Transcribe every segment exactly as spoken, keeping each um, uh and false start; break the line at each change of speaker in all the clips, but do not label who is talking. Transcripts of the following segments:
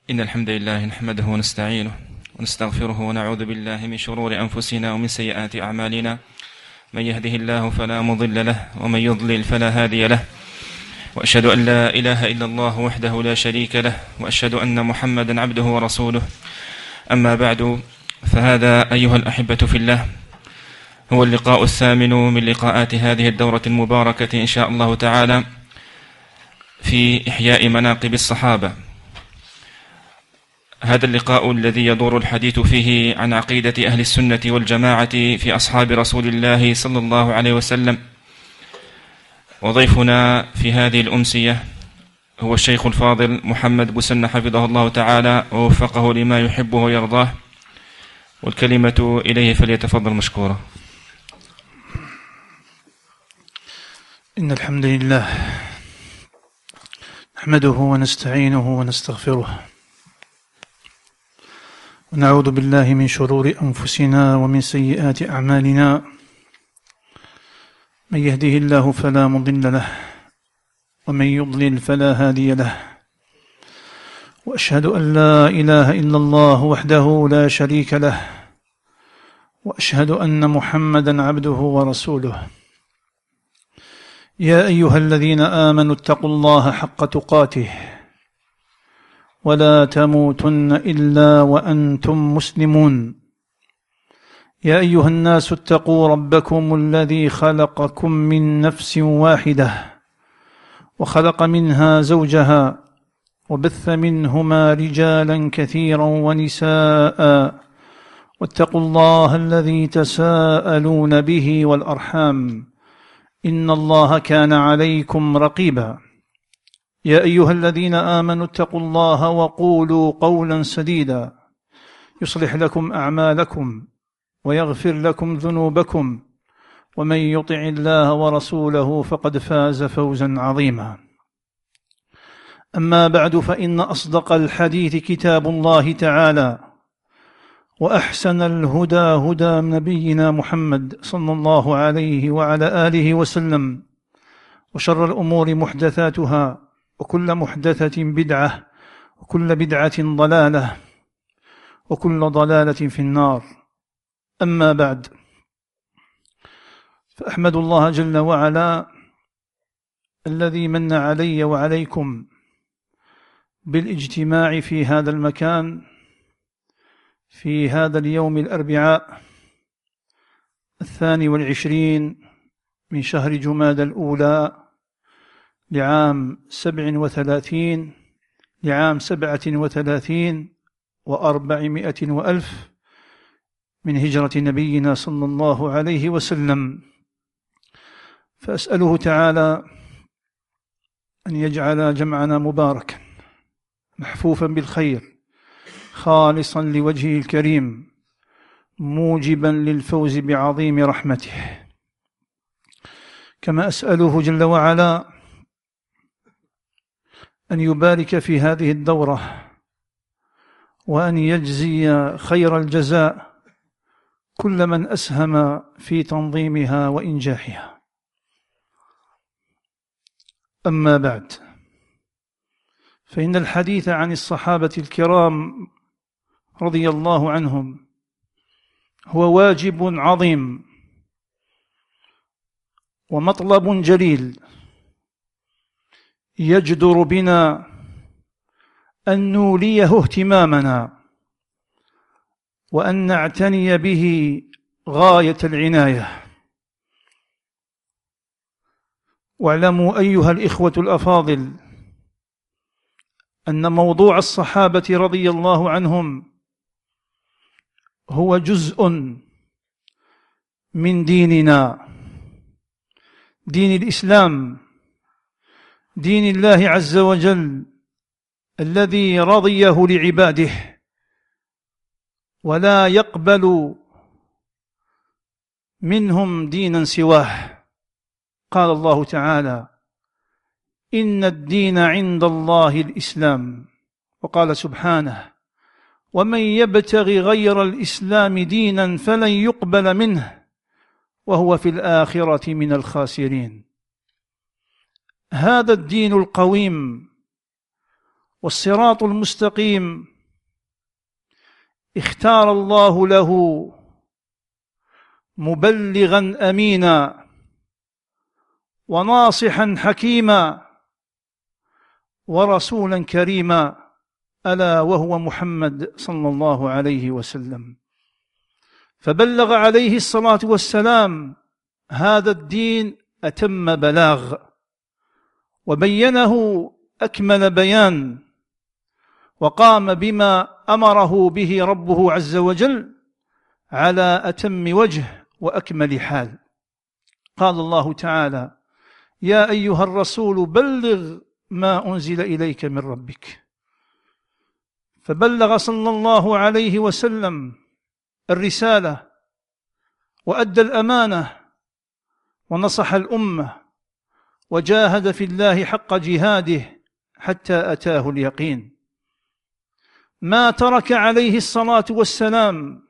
إن الحمد لله نحمده ونستعينه ونستغفره ونعوذ بالله من شرور أنفسنا ومن سيئات أعمالنا. من يهده الله فلا مضل له ومن يضلل فلا هادي له، وأشهد أن لا إله إلا الله وحده لا شريك له، وأشهد أن محمدا عبده ورسوله. أما بعد، فهذا أيها الأحبة في الله هو اللقاء الثامن من لقاءات هذه الدورة المباركة إن شاء الله تعالى في إحياء مناقب الصحابة. هذا اللقاء الذي يدور الحديث فيه عن عقيدة أهل السنة والجماعة في أصحاب رسول الله صلى الله عليه وسلم. وضيفنا في هذه الأمسية هو الشيخ الفاضل محمد بوسنة حفظه الله تعالى ووفقه لما يحبه ويرضاه، والكلمة إليه فليتفضل مشكورا.
إن الحمد لله نحمده ونستعينه ونستغفره، ونعوذ بالله من شرور أنفسنا ومن سيئات أعمالنا. من يهده الله فلا مضل له ومن يضلل فلا هادي له، وأشهد أن لا إله إلا الله وحده لا شريك له، وأشهد أن محمدا عبده ورسوله. يا أيها الذين آمنوا اتقوا الله حق تقاته ولا تموتن إلا وأنتم مسلمون. يا أيها الناس اتقوا ربكم الذي خلقكم من نفس واحدة وخلق منها زوجها وبث منهما رجالا كثيرا ونساء، واتقوا الله الذي تساءلون به والأرحام إن الله كان عليكم رقيبا. يا أيها الذين آمنوا اتقوا الله وقولوا قولا سديدا يصلح لكم أعمالكم ويغفر لكم ذنوبكم، ومن يطع الله ورسوله فقد فاز فوزا عظيما. أما بعد، فإن أصدق الحديث كتاب الله تعالى، وأحسن الهدى هدى نبينا محمد صلى الله عليه وعلى آله وسلم، وشر الأمور محدثاتها، وكل محدثة بدعة، وكل بدعة ضلالة، وكل ضلالة في النار. أما بعد، فأحمد الله جل وعلا الذي من علي وعليكم بالاجتماع في هذا المكان في هذا اليوم الأربعاء الثاني والعشرين من شهر جمادى الأولى لعام سبع وثلاثين لعام سبعة وثلاثين وأربعمائة وألف من هجرة نبينا صلى الله عليه وسلم. فأسأله تعالى أن يجعل جمعنا مباركا محفوفا بالخير خالصا لوجهه الكريم موجبا للفوز بعظيم رحمته. كما أسأله جل وعلا أن يبارك في هذه الدورة، وأن يجزي خير الجزاء كل من أسهم في تنظيمها وإنجاحها. أما بعد، فإن الحديث عن الصحابة الكرام رضي الله عنهم هو واجب عظيم ومطلب جليل يجدر بنا أن نوليه اهتمامنا، وأن نعتني به غاية العناية. واعلموا أيها الإخوة الأفاضل أن موضوع الصحابة رضي الله عنهم هو جزء من ديننا، دين الإسلام، دين الله عز وجل الذي رضيه لعباده ولا يقبل منهم دينا سواه. قال الله تعالى: إن الدين عند الله الإسلام. وقال سبحانه: ومن يبتغ غير الإسلام دينا فلن يقبل منه وهو في الآخرة من الخاسرين. هذا الدين القويم والصراط المستقيم اختار الله له مبلغا أمينا وناصحا حكيما ورسولا كريما، ألا وهو محمد صلى الله عليه وسلم. فبلغ عليه الصلاة والسلام هذا الدين أتم بلاغ، وبينه أكمل بيان، وقام بما أمره به ربه عز وجل على أتم وجه وأكمل حال. قال الله تعالى: يا أيها الرسول بلغ ما أنزل إليك من ربك. فبلغ صلى الله عليه وسلم الرسالة وأدى الأمانة ونصح الأمة وجاهد في الله حق جهاده حتى أتاه اليقين. ما ترك عليه الصلاة والسلام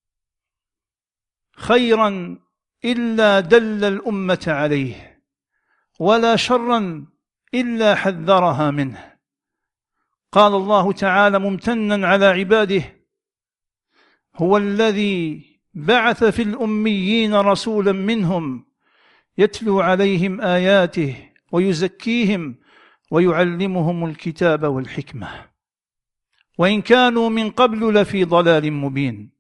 خيرا إلا دل الأمة عليه، ولا شرا إلا حذرها منه. قال الله تعالى ممتنا على عباده: هو الذي بعث في الأميين رسولا منهم يتلو عليهم آياته ويزكيهم ويعلمهم الكتاب والحكمة وإن كانوا من قبل لفي ضلال مبين.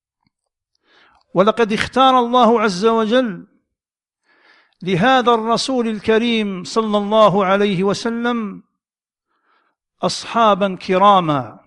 ولقد اختار الله عز وجل لهذا الرسول الكريم صلى الله عليه وسلم أصحابا كراما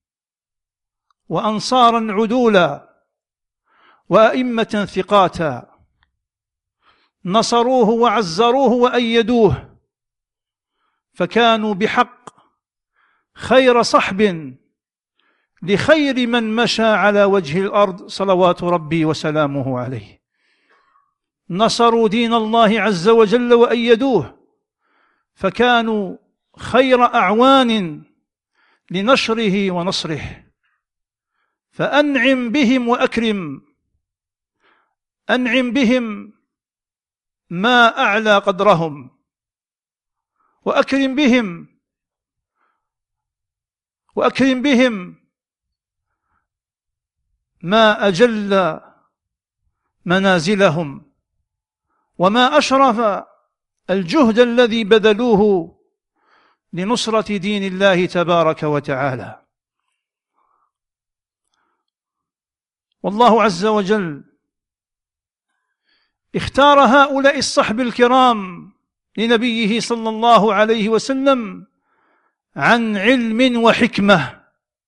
وأنصارا عدولا وأئمة ثقاتا نصروه وعزروه وأيدوه، فكانوا بحق خير صحب لخير من مشى على وجه الأرض صلوات ربي وسلامه عليه. نصروا دين الله عز وجل وأيدوه، فكانوا خير أعوان لنشره ونصره. فأنعم بهم وأكرم، أنعم بهم ما أعلى قدرهم، وأكرم بهم وأكرم بهم ما أجل منازلهم، وما أشرف الجهد الذي بذلوه لنصرة دين الله تبارك وتعالى. والله عز وجل اختار هؤلاء الصحب الكرام لنبيه صلى الله عليه وسلم عن علم وحكمة،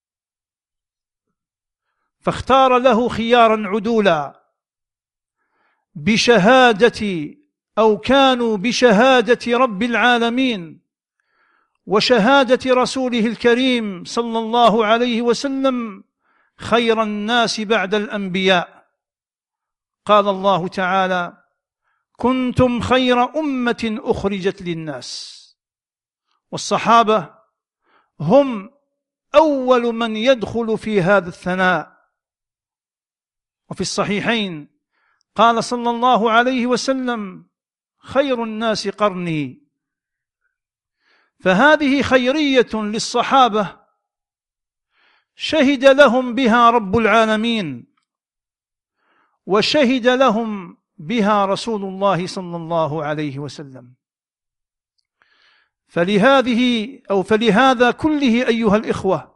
فاختار له خيارا عدولا بشهادة أو كانوا بشهادة رب العالمين وشهادة رسوله الكريم صلى الله عليه وسلم خير الناس بعد الأنبياء. قال الله تعالى: كنتم خير أمة أخرجت للناس. والصحابة هم أول من يدخل في هذا الثناء. وفي الصحيحين قال صلى الله عليه وسلم: خير الناس قرني. فهذه خيرية للصحابة شهد لهم بها رب العالمين، وشهد لهم بها رسول الله صلى الله عليه وسلم. فلهذه أو فلهذا كله أيها الإخوة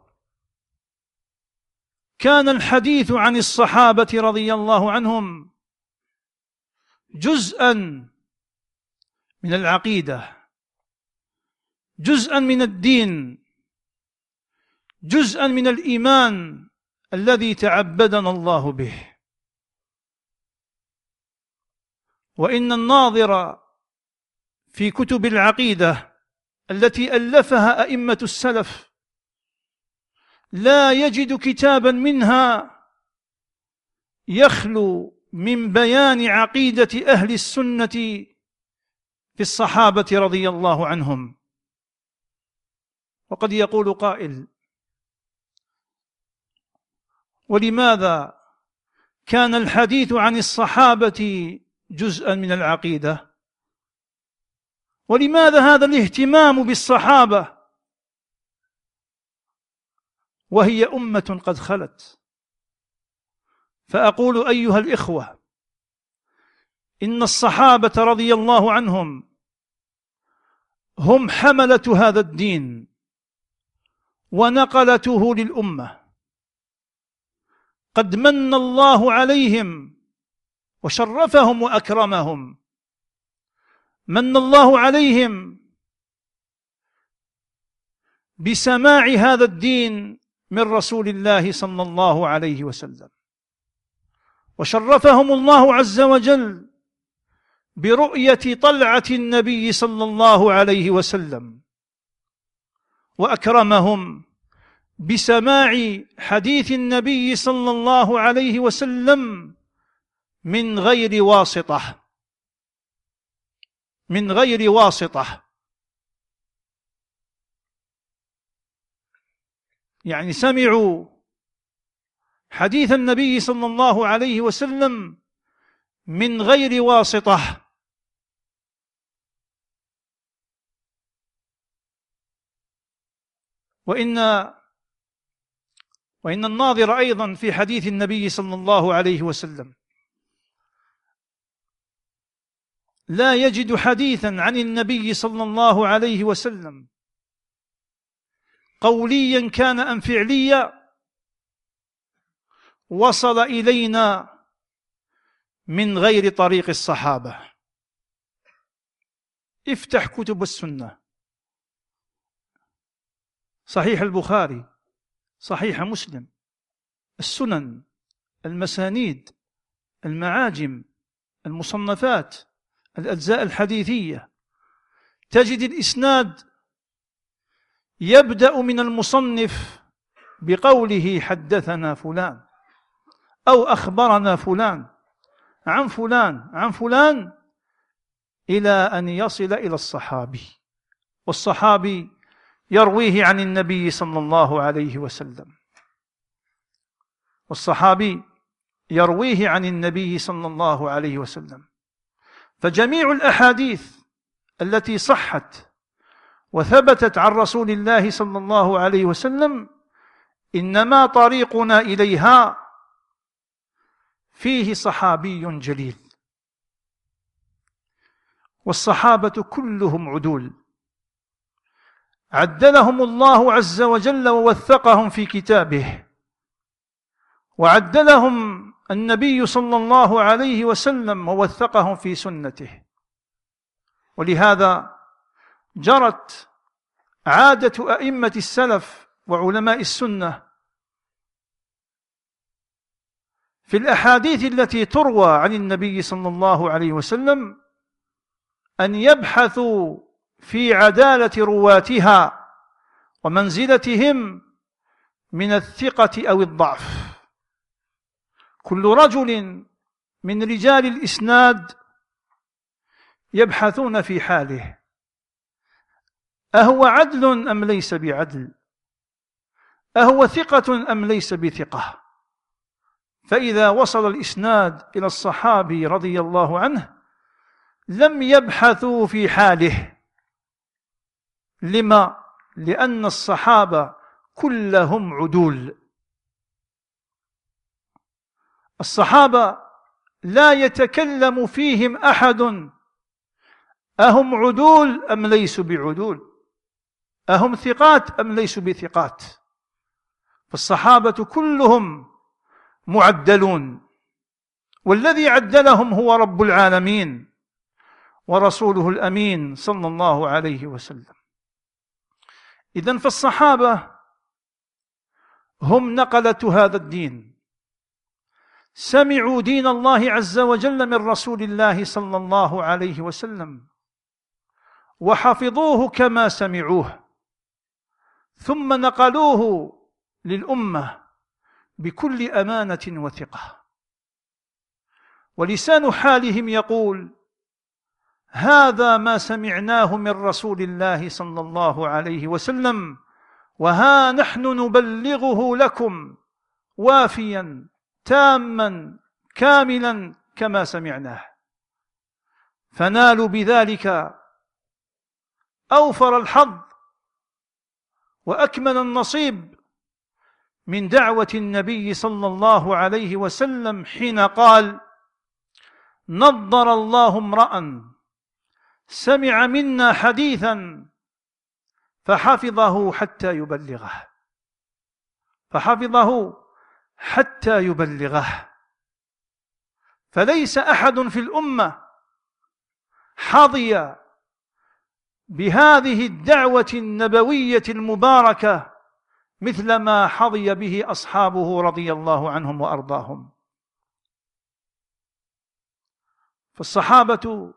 كان الحديث عن الصحابة رضي الله عنهم جزءا من العقيدة، جزءا من الدين، جزءا من الإيمان الذي تعبدنا الله به. وإن الناظر في كتب العقيدة التي ألفها أئمة السلف لا يجد كتابا منها يخلو من بيان عقيدة أهل السنة في الصحابة رضي الله عنهم. وقد يقول قائل: ولماذا كان الحديث عن الصحابة جزءا من العقيدة؟ ولماذا هذا الاهتمام بالصحابة وهي أمة قد خلت. فأقول أيها الإخوة، إن الصحابة رضي الله عنهم هم حملة هذا الدين ونقلته للأمة. قد من الله عليهم وشرفهم وأكرمهم. من الله عليهم بسماع هذا الدين من رسول الله صلى الله عليه وسلم، وشرفهم الله عز وجل برؤية طلعة النبي صلى الله عليه وسلم، وأكرمهم بسماع حديث النبي صلى الله عليه وسلم من غير واسطة من غير واسطة يعني سمعوا حديث النبي صلى الله عليه وسلم من غير واسطة. وإن وإن الناظر أيضا في حديث النبي صلى الله عليه وسلم لا يجد حديثا عن النبي صلى الله عليه وسلم قوليا كان أم فعليا وصل إلينا من غير طريق الصحابة. افتح كتب السنة، صحيح البخاري، صحيح مسلم، السنن، المسانيد، المعاجم، المصنفات، الأجزاء الحديثية، تجد الإسناد يبدأ من المصنف بقوله حدثنا فلان أو أخبرنا فلان عن فلان عن فلان إلى أن يصل إلى الصحابي، والصحابي يرويه عن النبي صلى الله عليه وسلم والصحابي يرويه عن النبي صلى الله عليه وسلم. فجميع الأحاديث التي صحت وثبتت عن رسول الله صلى الله عليه وسلم إنما طريقنا إليها فيه صحابي جليل، والصحابة كلهم عدول عدلهم الله عز وجل ووثقهم في كتابه، وعدلهم النبي صلى الله عليه وسلم ووثقهم في سنته. ولهذا جرت عادة أئمة السلف وعلماء السنة في الأحاديث التي تروى عن النبي صلى الله عليه وسلم أن يبحثوا في عدالة رواتها ومنزلتهم من الثقة أو الضعف. كل رجل من رجال الإسناد يبحثون في حاله، أهو عدل أم ليس بعدل، أهو ثقة أم ليس بثقة. فإذا وصل الإسناد إلى الصحابي رضي الله عنه لم يبحثوا في حاله. لما؟ لأن الصحابة كلهم عدول. الصحابة لا يتكلم فيهم أحد أهم عدول أم ليسوا بعدول، أهم ثقات أم ليسوا بثقات. فالصحابة كلهم معدلون، والذي عدلهم هو رب العالمين ورسوله الأمين صلى الله عليه وسلم. إذن فالصحابة هم نقلة هذا الدين، سمعوا دين الله عز وجل من رسول الله صلى الله عليه وسلم وحفظوه كما سمعوه، ثم نقلوه للأمة بكل أمانة وثقة. ولسان حالهم يقول: هذا ما سمعناه من رسول الله صلى الله عليه وسلم، وها نحن نبلغه لكم وافيا تاما كاملا كما سمعناه. فنالوا بذلك أوفر الحظ وأكمل النصيب من دعوة النبي صلى الله عليه وسلم حين قال: نضر الله امرأ سمع منا حديثا فحفظه حتى يبلغه فحفظه حتى يبلغه فليس أحد في الأمة حظي بهذه الدعوة النبوية المباركة مثل ما حظي به أصحابه رضي الله عنهم وأرضاهم. فالصحابة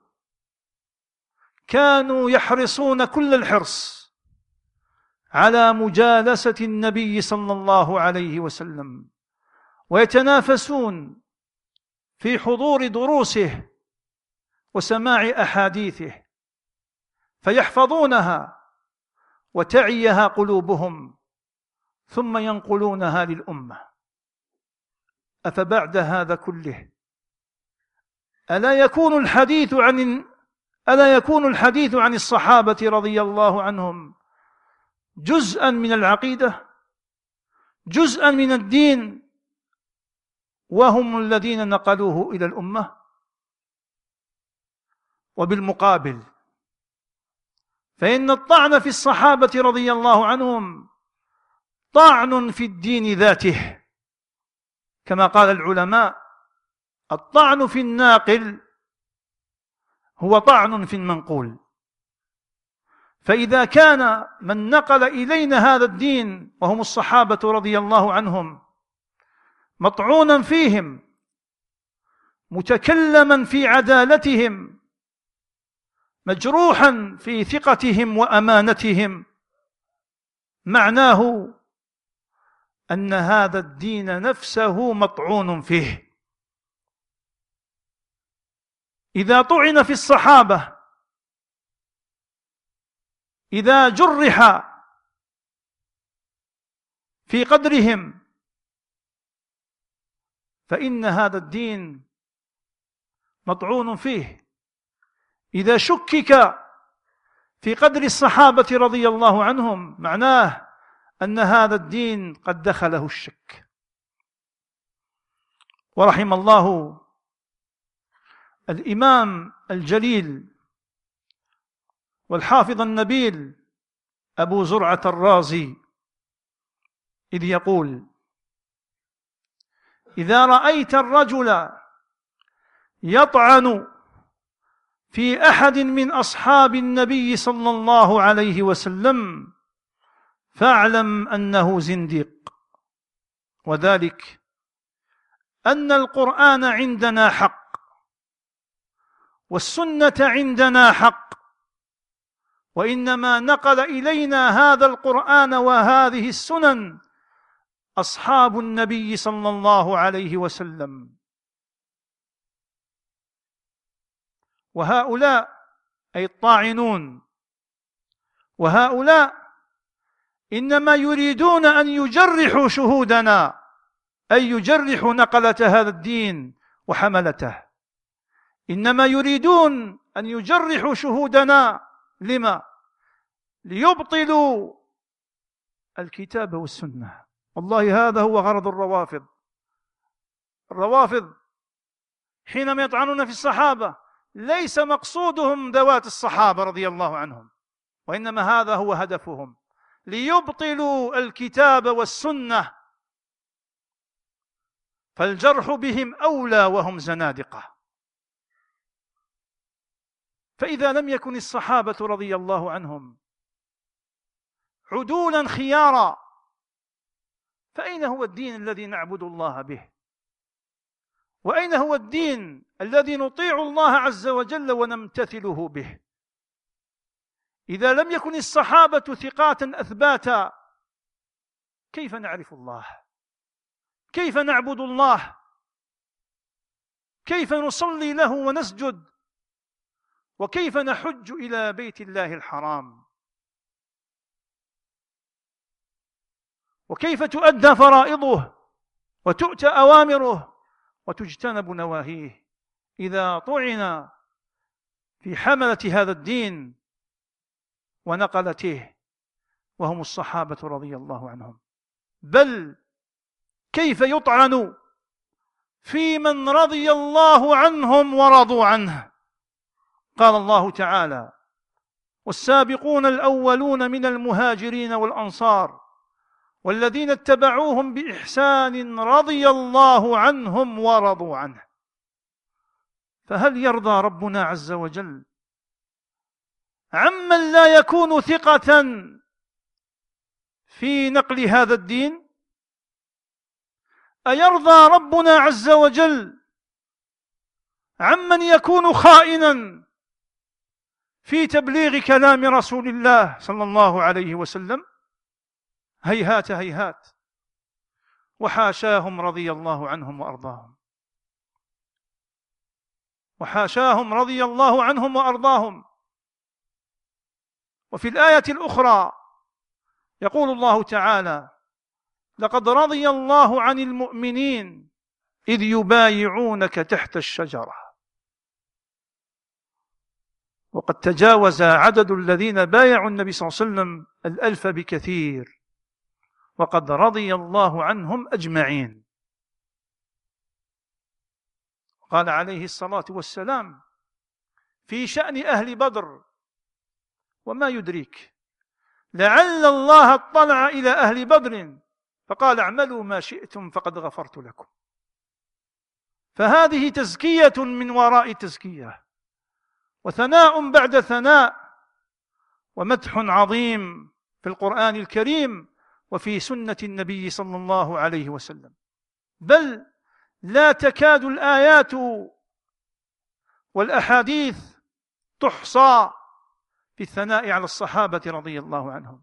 كانوا يحرصون كل الحرص على مجالسة النبي صلى الله عليه وسلم، ويتنافسون في حضور دروسه وسماع أحاديثه، فيحفظونها وتعيها قلوبهم ثم ينقلونها للأمة. أفبعد هذا كله ألا يكون الحديث عن ألا يكون الحديث عن الصحابة رضي الله عنهم جزءا من العقيدة، جزءا من الدين، وهم الذين نقلوه إلى الأمة؟ وبالمقابل فإن الطعن في الصحابة رضي الله عنهم طعن في الدين ذاته، كما قال العلماء: الطعن في الناقل هو طعن في المنقول. فإذا كان من نقل إلينا هذا الدين وهم الصحابة رضي الله عنهم مطعونا فيهم، متكلما في عدالتهم، مجروحا في ثقتهم وأمانتهم، معناه أن هذا الدين نفسه مطعون فيه. إذا طعن في الصحابة، إذا جرح في قدرهم، فإن هذا الدين مطعون فيه. إذا شكك في قدر الصحابة رضي الله عنهم، معناه أن هذا الدين قد دخله الشك. ورحم الله الإمام الجليل والحافظ النبيل أبو زرعة الرازي إذ يقول: إذا رأيت الرجل يطعن في أحد من أصحاب النبي صلى الله عليه وسلم فاعلم أنه زنديق، وذلك أن القرآن عندنا حق، والسنة عندنا حق، وإنما نقل إلينا هذا القرآن وهذه السنن أصحاب النبي صلى الله عليه وسلم. وهؤلاء أي الطاعنون، وهؤلاء إنما يريدون أن يجرحوا شهودنا، أي يجرحوا نقلة هذا الدين وحملته. إنما يريدون أن يجرحوا شهودنا. لما؟ ليبطلوا الكتاب والسنة. والله هذا هو غرض الروافض. الروافض حينما يطعنون في الصحابة ليس مقصودهم ذوات الصحابة رضي الله عنهم، وإنما هذا هو هدفهم، ليبطلوا الكتاب والسنة، فالجرح بهم أولى وهم زنادقة. فإذا لم يكن الصحابة رضي الله عنهم عدولا خيارا، فأين هو الدين الذي نعبد الله به؟ وأين هو الدين الذي نطيع الله عز وجل ونمتثله به؟ إذا لم يكن الصحابة ثقات أثباتا، كيف نعرف الله؟ كيف نعبد الله؟ كيف نصلي له ونسجد؟ وكيف نحج إلى بيت الله الحرام؟ وكيف تؤدى فرائضه وتؤتى أوامره وتجتنب نواهيه إذا طعن في حملة هذا الدين ونقلته وهم الصحابة رضي الله عنهم؟ بل كيف يطعن في من رضي الله عنهم ورضوا عنه؟ قال الله تعالى: والسابقون الأولون من المهاجرين والأنصار والذين اتبعوهم بإحسان رضي الله عنهم ورضوا عنه. فهل يرضى ربنا عز وجل عمن لا يكون ثقة في نقل هذا الدين؟ أيرضى ربنا عز وجل عمن يكون خائنا في تبليغ كلام رسول الله صلى الله عليه وسلم؟ هيهات هيهات، وحاشاهم رضي الله عنهم وأرضاهم، وحاشاهم رضي الله عنهم وأرضاهم. وفي الآية الأخرى يقول الله تعالى: لقد رضي الله عن المؤمنين إذ يبايعونك تحت الشجرة. وقد تجاوز عدد الذين بايعوا النبي صلى الله عليه وسلم الألف بكثير، وقد رضي الله عنهم أجمعين. قال عليه الصلاة والسلام في شأن أهل بدر: وما يدريك لعل الله اطلع إلى أهل بدر فقال: اعملوا ما شئتم فقد غفرت لكم. فهذه تزكية من وراء تزكية، وثناء بعد ثناء، ومدح عظيم في القرآن الكريم وفي سنة النبي صلى الله عليه وسلم. بل لا تكاد الآيات والأحاديث تحصى في الثناء على الصحابة رضي الله عنهم،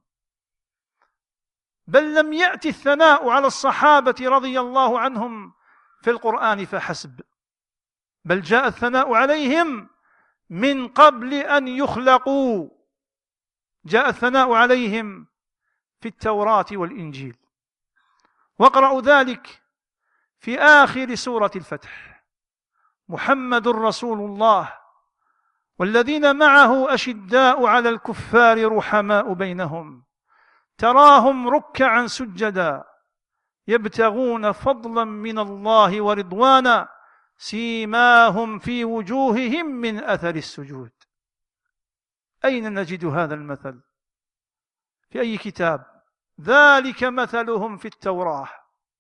بل لم يأتي الثناء على الصحابة رضي الله عنهم في القرآن فحسب، بل جاء الثناء عليهم من قبل أن يخلقوا، جاء الثناء عليهم في التوراة والإنجيل. واقرأوا ذلك في آخر سورة الفتح: محمد رسول الله والذين معه أشداء على الكفار رحماء بينهم تراهم ركعا سجدا يبتغون فضلا من الله ورضوانا سيماهم في وجوههم من أثر السجود. أين نجد هذا المثل؟ في أي كتاب؟ ذلك مثلهم في التوراة.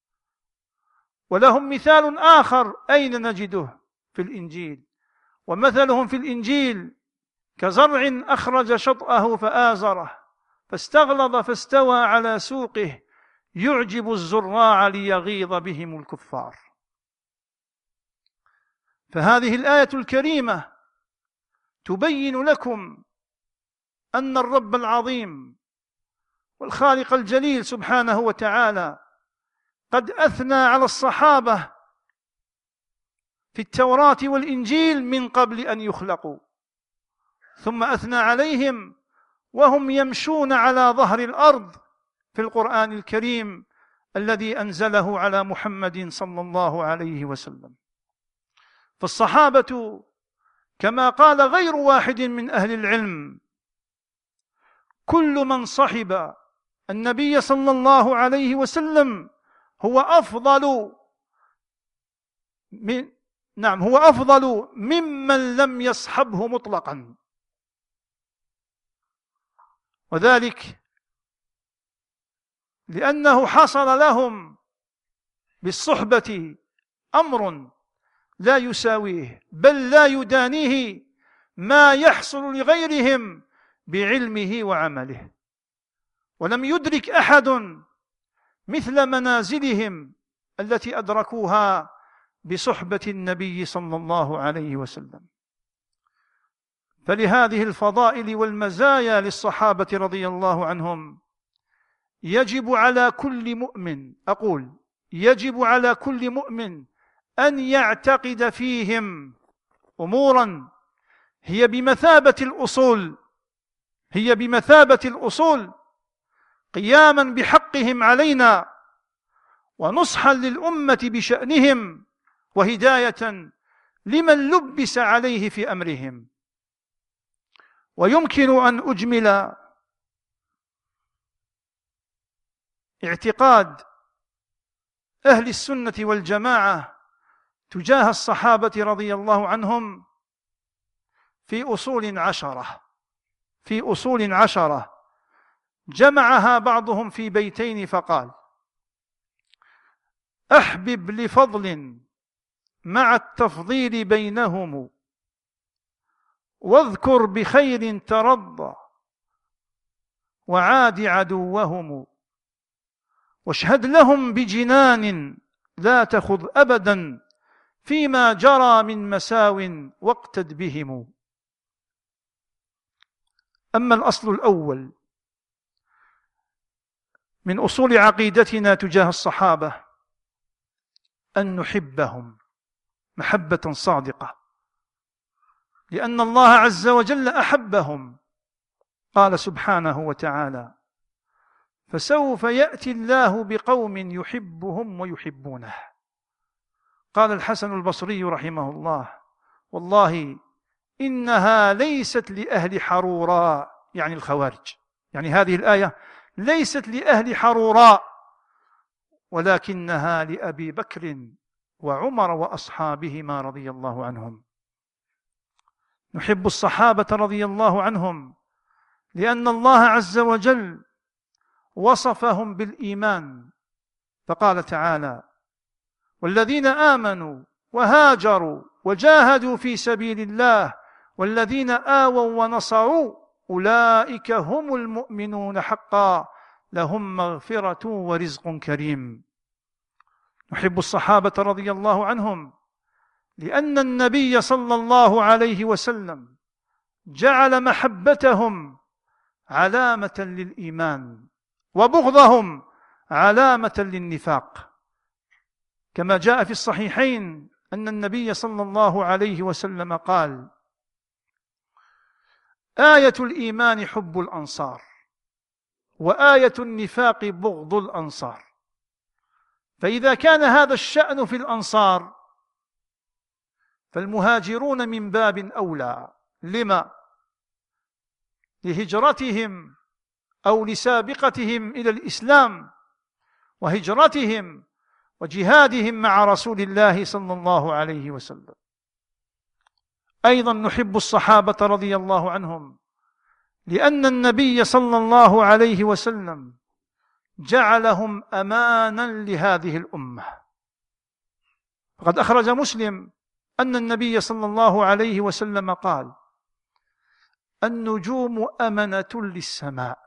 ولهم مثال آخر أين نجده؟ في الإنجيل. ومثلهم في الإنجيل كزرع أخرج شطأه فآزره فاستغلظ فاستوى على سوقه يعجب الزراع ليغيظ بهم الكفار. فهذه الآية الكريمة تبين لكم أن الرب العظيم والخالق الجليل سبحانه وتعالى قد أثنى على الصحابة في التوراة والإنجيل من قبل أن يخلقوا، ثم أثنى عليهم وهم يمشون على ظهر الأرض في القرآن الكريم الذي أنزله على محمد صلى الله عليه وسلم. فالصحابة كما قال غير واحد من أهل العلم: كل من صحب النبي صلى الله عليه وسلم هو أفضل من نعم هو أفضل ممن لم يصحبه مطلقا. وذلك لأنه حصل لهم بالصحبة أمر لا يساويه بل لا يدانيه ما يحصل لغيرهم بعلمه وعمله، ولم يدرك أحد مثل منازلهم التي أدركوها بصحبة النبي صلى الله عليه وسلم. فلهذه الفضائل والمزايا للصحابة رضي الله عنهم يجب على كل مؤمن أقول يجب على كل مؤمن أن يعتقد فيهم أمورا هي بمثابة الأصول هي بمثابة الأصول قياما بحقهم علينا ونصحا للأمة بشأنهم وهداية لمن لبس عليه في أمرهم. ويمكن أن أجمل اعتقاد أهل السنة والجماعة تجاه الصحابة رضي الله عنهم في أصول عشرة في أصول عشرة جمعها بعضهم في بيتين فقال: أحبب لفضل مع التفضيل بينهم، واذكر بخير ترضى وعاد عدوهم، واشهد لهم بجنان لا تخذ أبدا فيما جرى من مساو واقتد بهم. أما الأصل الأول من أصول عقيدتنا تجاه الصحابة أن نحبهم محبة صادقة، لأن الله عز وجل أحبهم. قال سبحانه وتعالى: فسوف يأتي الله بقوم يحبهم ويحبونه. قال الحسن البصري رحمه الله: والله إنها ليست لأهل حروراء، يعني الخوارج، يعني هذه الآية ليست لأهل حروراء، ولكنها لأبي بكر وعمر وأصحابهما رضي الله عنهم. نحب الصحابة رضي الله عنهم لأن الله عز وجل وصفهم بالإيمان، فقال تعالى: والذين آمنوا وهاجروا وجاهدوا في سبيل الله والذين آووا ونصروا أولئك هم المؤمنون حقا لهم مغفرة ورزق كريم. نحب الصحابة رضي الله عنهم لأن النبي صلى الله عليه وسلم جعل محبتهم علامة للإيمان وبغضهم علامة للنفاق، كما جاء في الصحيحين أن النبي صلى الله عليه وسلم قال: آية الإيمان حب الأنصار، وآية النفاق بغض الأنصار. فإذا كان هذا الشأن في الأنصار فالمهاجرون من باب أولى. لما؟ لهجرتهم أو لسابقتهم إلى الإسلام وهجرتهم وجهادهم مع رسول الله صلى الله عليه وسلم. أيضا نحب الصحابة رضي الله عنهم لأن النبي صلى الله عليه وسلم جعلهم أمانا لهذه الأمة. فقد أخرج مسلم أن النبي صلى الله عليه وسلم قال: النجوم أمنة للسماء،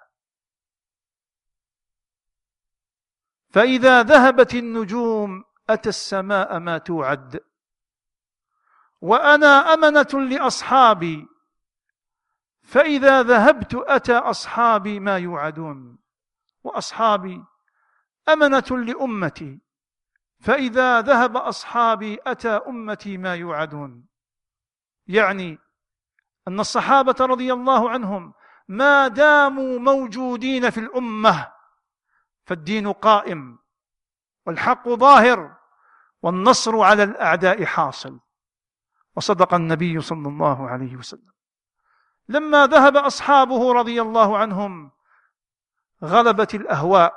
فإذا ذهبت النجوم أتى السماء ما توعد، وأنا أمنة لأصحابي، فإذا ذهبت أتى أصحابي ما يوعدون، وأصحابي أمنة لأمتي، فإذا ذهب أصحابي أتى أمتي ما يوعدون. يعني أن الصحابة رضي الله عنهم ما داموا موجودين في الأمة فالدين قائم والحق ظاهر والنصر على الأعداء حاصل. وصدق النبي صلى الله عليه وسلم. لما ذهب أصحابه رضي الله عنهم غلبت الأهواء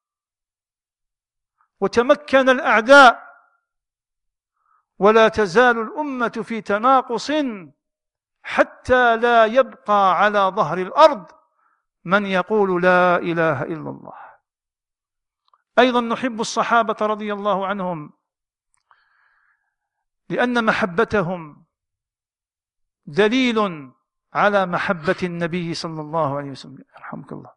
وتمكن الأعداء، ولا تزال الأمة في تناقص حتى لا يبقى على ظهر الأرض من يقول لا إله إلا الله. أيضا نحب الصحابة رضي الله عنهم لأن محبتهم دليل على محبة النبي صلى الله عليه وسلم، يرحمك الله،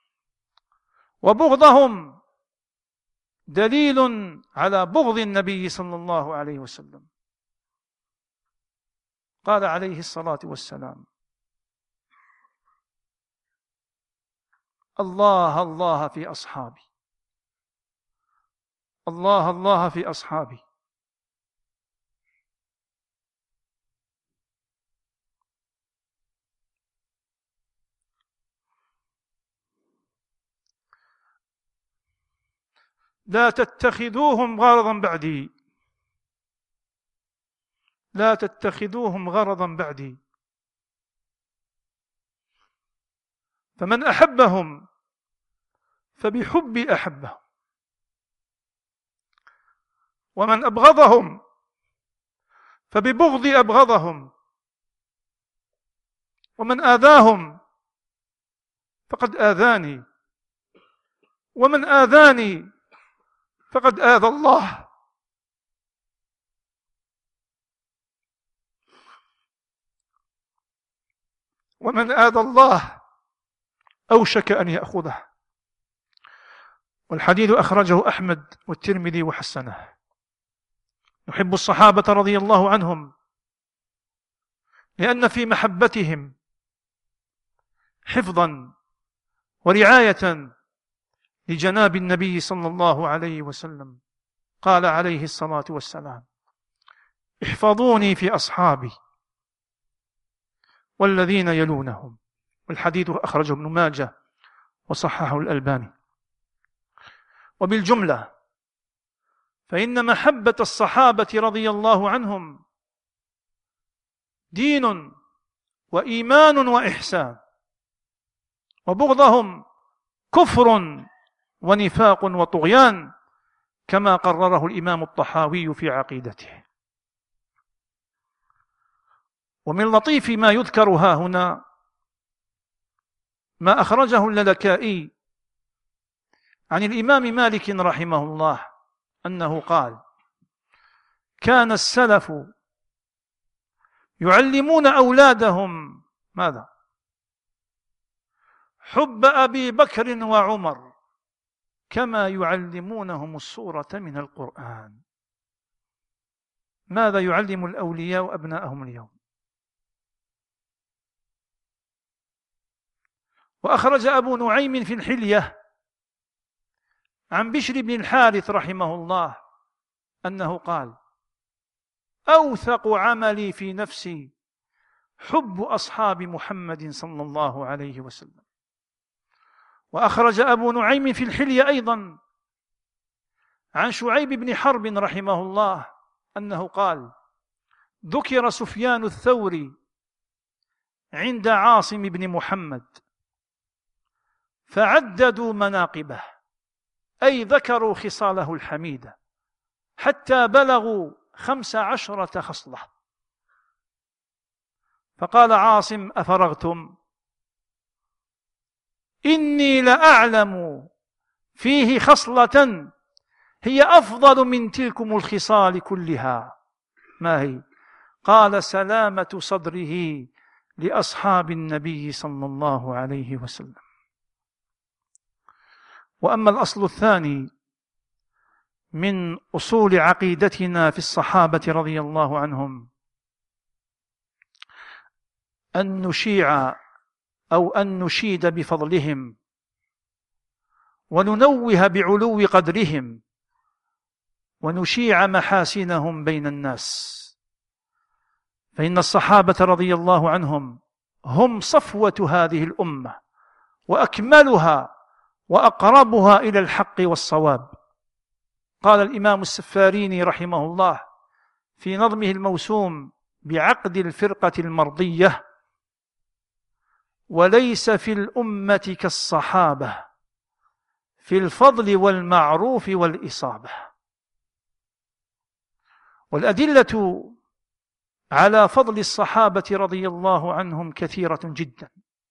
وبغضهم دليل على بغض النبي صلى الله عليه وسلم. قال عليه الصلاة والسلام: الله الله في أصحابي، الله الله في أصحابي. لا تتخذوهم غرضا بعدي، لا تتخذوهم غرضا بعدي، فمن أحبهم فبحبي أحبهم، ومن أبغضهم فببغضي أبغضهم، ومن آذاهم فقد آذاني، ومن آذاني فقد آذى الله. ومن آذى الله أوشك أن يأخذه. والحديث أخرجه أحمد والترمذي وحسنه. نحب الصحابة رضي الله عنهم لأن في محبتهم حفظا ورعاية لجناب النبي صلى الله عليه وسلم. قال عليه الصلاة والسلام: احفظوني في أصحابي والذين يلونهم. والحديث أخرجه ابن ماجه وصححه الألباني. وبالجملة فإن محبة الصحابة رضي الله عنهم دين وإيمان وإحسان، وبغضهم كفر ونفاق وطغيان، كما قرره الإمام الطحاوي في عقيدته. ومن لطيف ما يذكر ها هنا ما أخرجه اللالكائي عن الإمام مالك رحمه الله أنه قال: كان السلف يعلمون أولادهم ماذا؟ حب أبي بكر وعمر كما يعلمونهم السورة من القرآن. ماذا يعلم الأولياء أبناءهم اليوم؟ وأخرج أبو نعيم في الحلية عن بشر بن الحارث رحمه الله أنه قال: أوثق عملي في نفسي حب أصحاب محمد صلى الله عليه وسلم. وأخرج أبو نعيم في الحلية أيضا عن شعيب بن حرب رحمه الله أنه قال: ذكر سفيان الثوري عند عاصم بن محمد فعددوا مناقبه، أي ذكروا خصاله الحميدة حتى بلغوا خمس عشرة خصلة. فقال عاصم: أفرغتم؟ إني لأعلم فيه خصلة هي أفضل من تلكم الخصال كلها. ما هي؟ قال: سلامة صدره لأصحاب النبي صلى الله عليه وسلم. وأما الأصل الثاني من أصول عقيدتنا في الصحابة رضي الله عنهم أن نشيع أو أن نشيد بفضلهم وننوه بعلو قدرهم ونشيع محاسنهم بين الناس. فإن الصحابة رضي الله عنهم هم صفوة هذه الأمة وأكملها وأقربها إلى الحق والصواب. قال الإمام السفاريني رحمه الله في نظمه الموسوم بعقد الفرقة المرضية: وليس في الأمة كالصحابة في الفضل والمعروف والإصابة. والأدلة على فضل الصحابة رضي الله عنهم كثيرة جدا،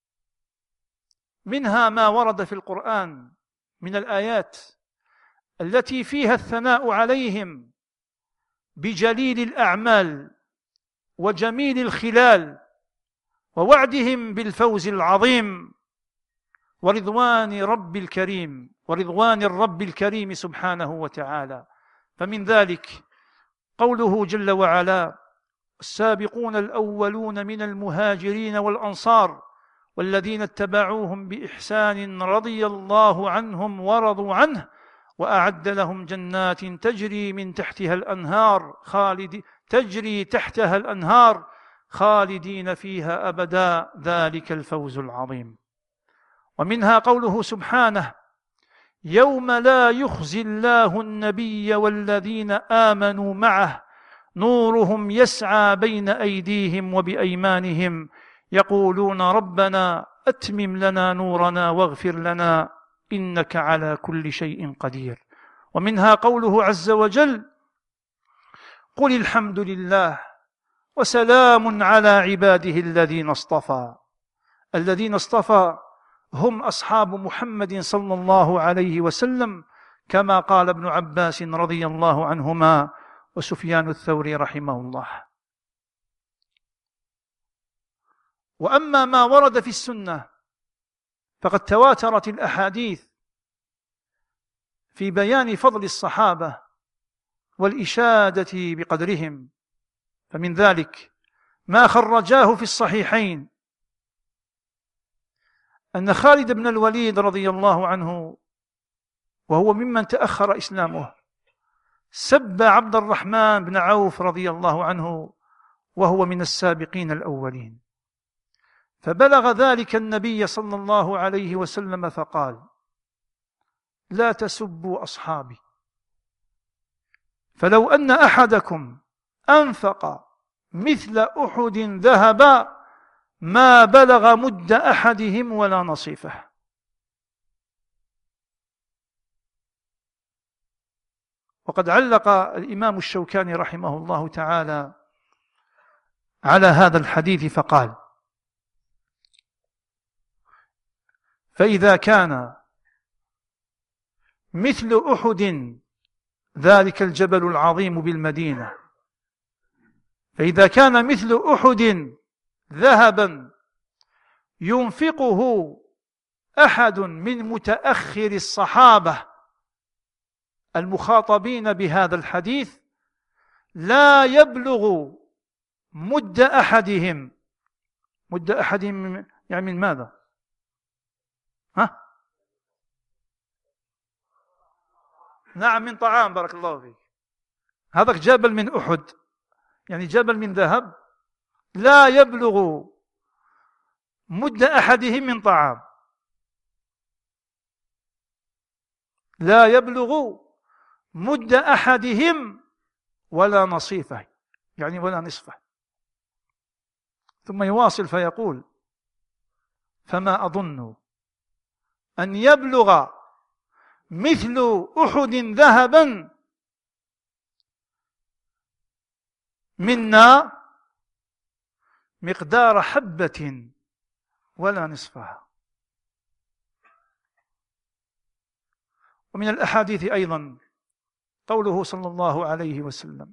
منها ما ورد في القرآن من الآيات التي فيها الثناء عليهم بجليل الأعمال وجميل الخلال ووعدهم بالفوز العظيم ورضوان رب الكريم ورضوان الرب الكريم سبحانه وتعالى. فمن ذلك قوله جل وعلا: السابقون الأولون من المهاجرين والأنصار والذين اتبعوهم بإحسان رضي الله عنهم ورضوا عنه وأعد لهم جنات تجري من تحتها الأنهار خالد تجري تحتها الأنهار خالدين فيها أبدا ذلك الفوز العظيم. ومنها قوله سبحانه: يوم لا يخزي الله النبي والذين آمنوا معه نورهم يسعى بين أيديهم وبأيمانهم يقولون ربنا أتمم لنا نورنا واغفر لنا إنك على كل شيء قدير. ومنها قوله عز وجل: قل الحمد لله وسلام على عباده الذين اصطفى. الذين اصطفى هم أصحاب محمد صلى الله عليه وسلم، كما قال ابن عباس رضي الله عنهما وسفيان الثوري رحمه الله. وأما ما ورد في السنة فقد تواترت الأحاديث في بيان فضل الصحابة والإشادة بقدرهم، فمن ذلك ما خرجاه في الصحيحين أن خالد بن الوليد رضي الله عنه، وهو ممن تأخر إسلامه، سب عبد الرحمن بن عوف رضي الله عنه وهو من السابقين الأولين، فبلغ ذلك النبي صلى الله عليه وسلم فقال: لا تسبوا أصحابي، فلو أن أحدكم أنفق مثل أحد ذهبا ما بلغ مد أحدهم ولا نصيفه. وقد علق الإمام الشوكاني رحمه الله تعالى على هذا الحديث فقال: فإذا كان مثل أحد، ذلك الجبل العظيم بالمدينة، فإذا كان مثل أحد ذهبا ينفقه أحد من متأخر الصحابة المخاطبين بهذا الحديث لا يبلغ مد أحدهم. مد أحدهم يعني من ماذا؟ ها؟ نعم، من طعام، بارك الله فيك. هذاك جبل من أحد، يعني جبل من ذهب، لا يبلغ مد أحدهم من طعام، لا يبلغ مد أحدهم ولا نصيفه، يعني ولا نصفه. ثم يواصل فيقول: فما أظن أن يبلغ مثل أحد ذهبا منا مقدار حبة ولا نصفها. ومن الأحاديث أيضا قوله صلى الله عليه وسلم: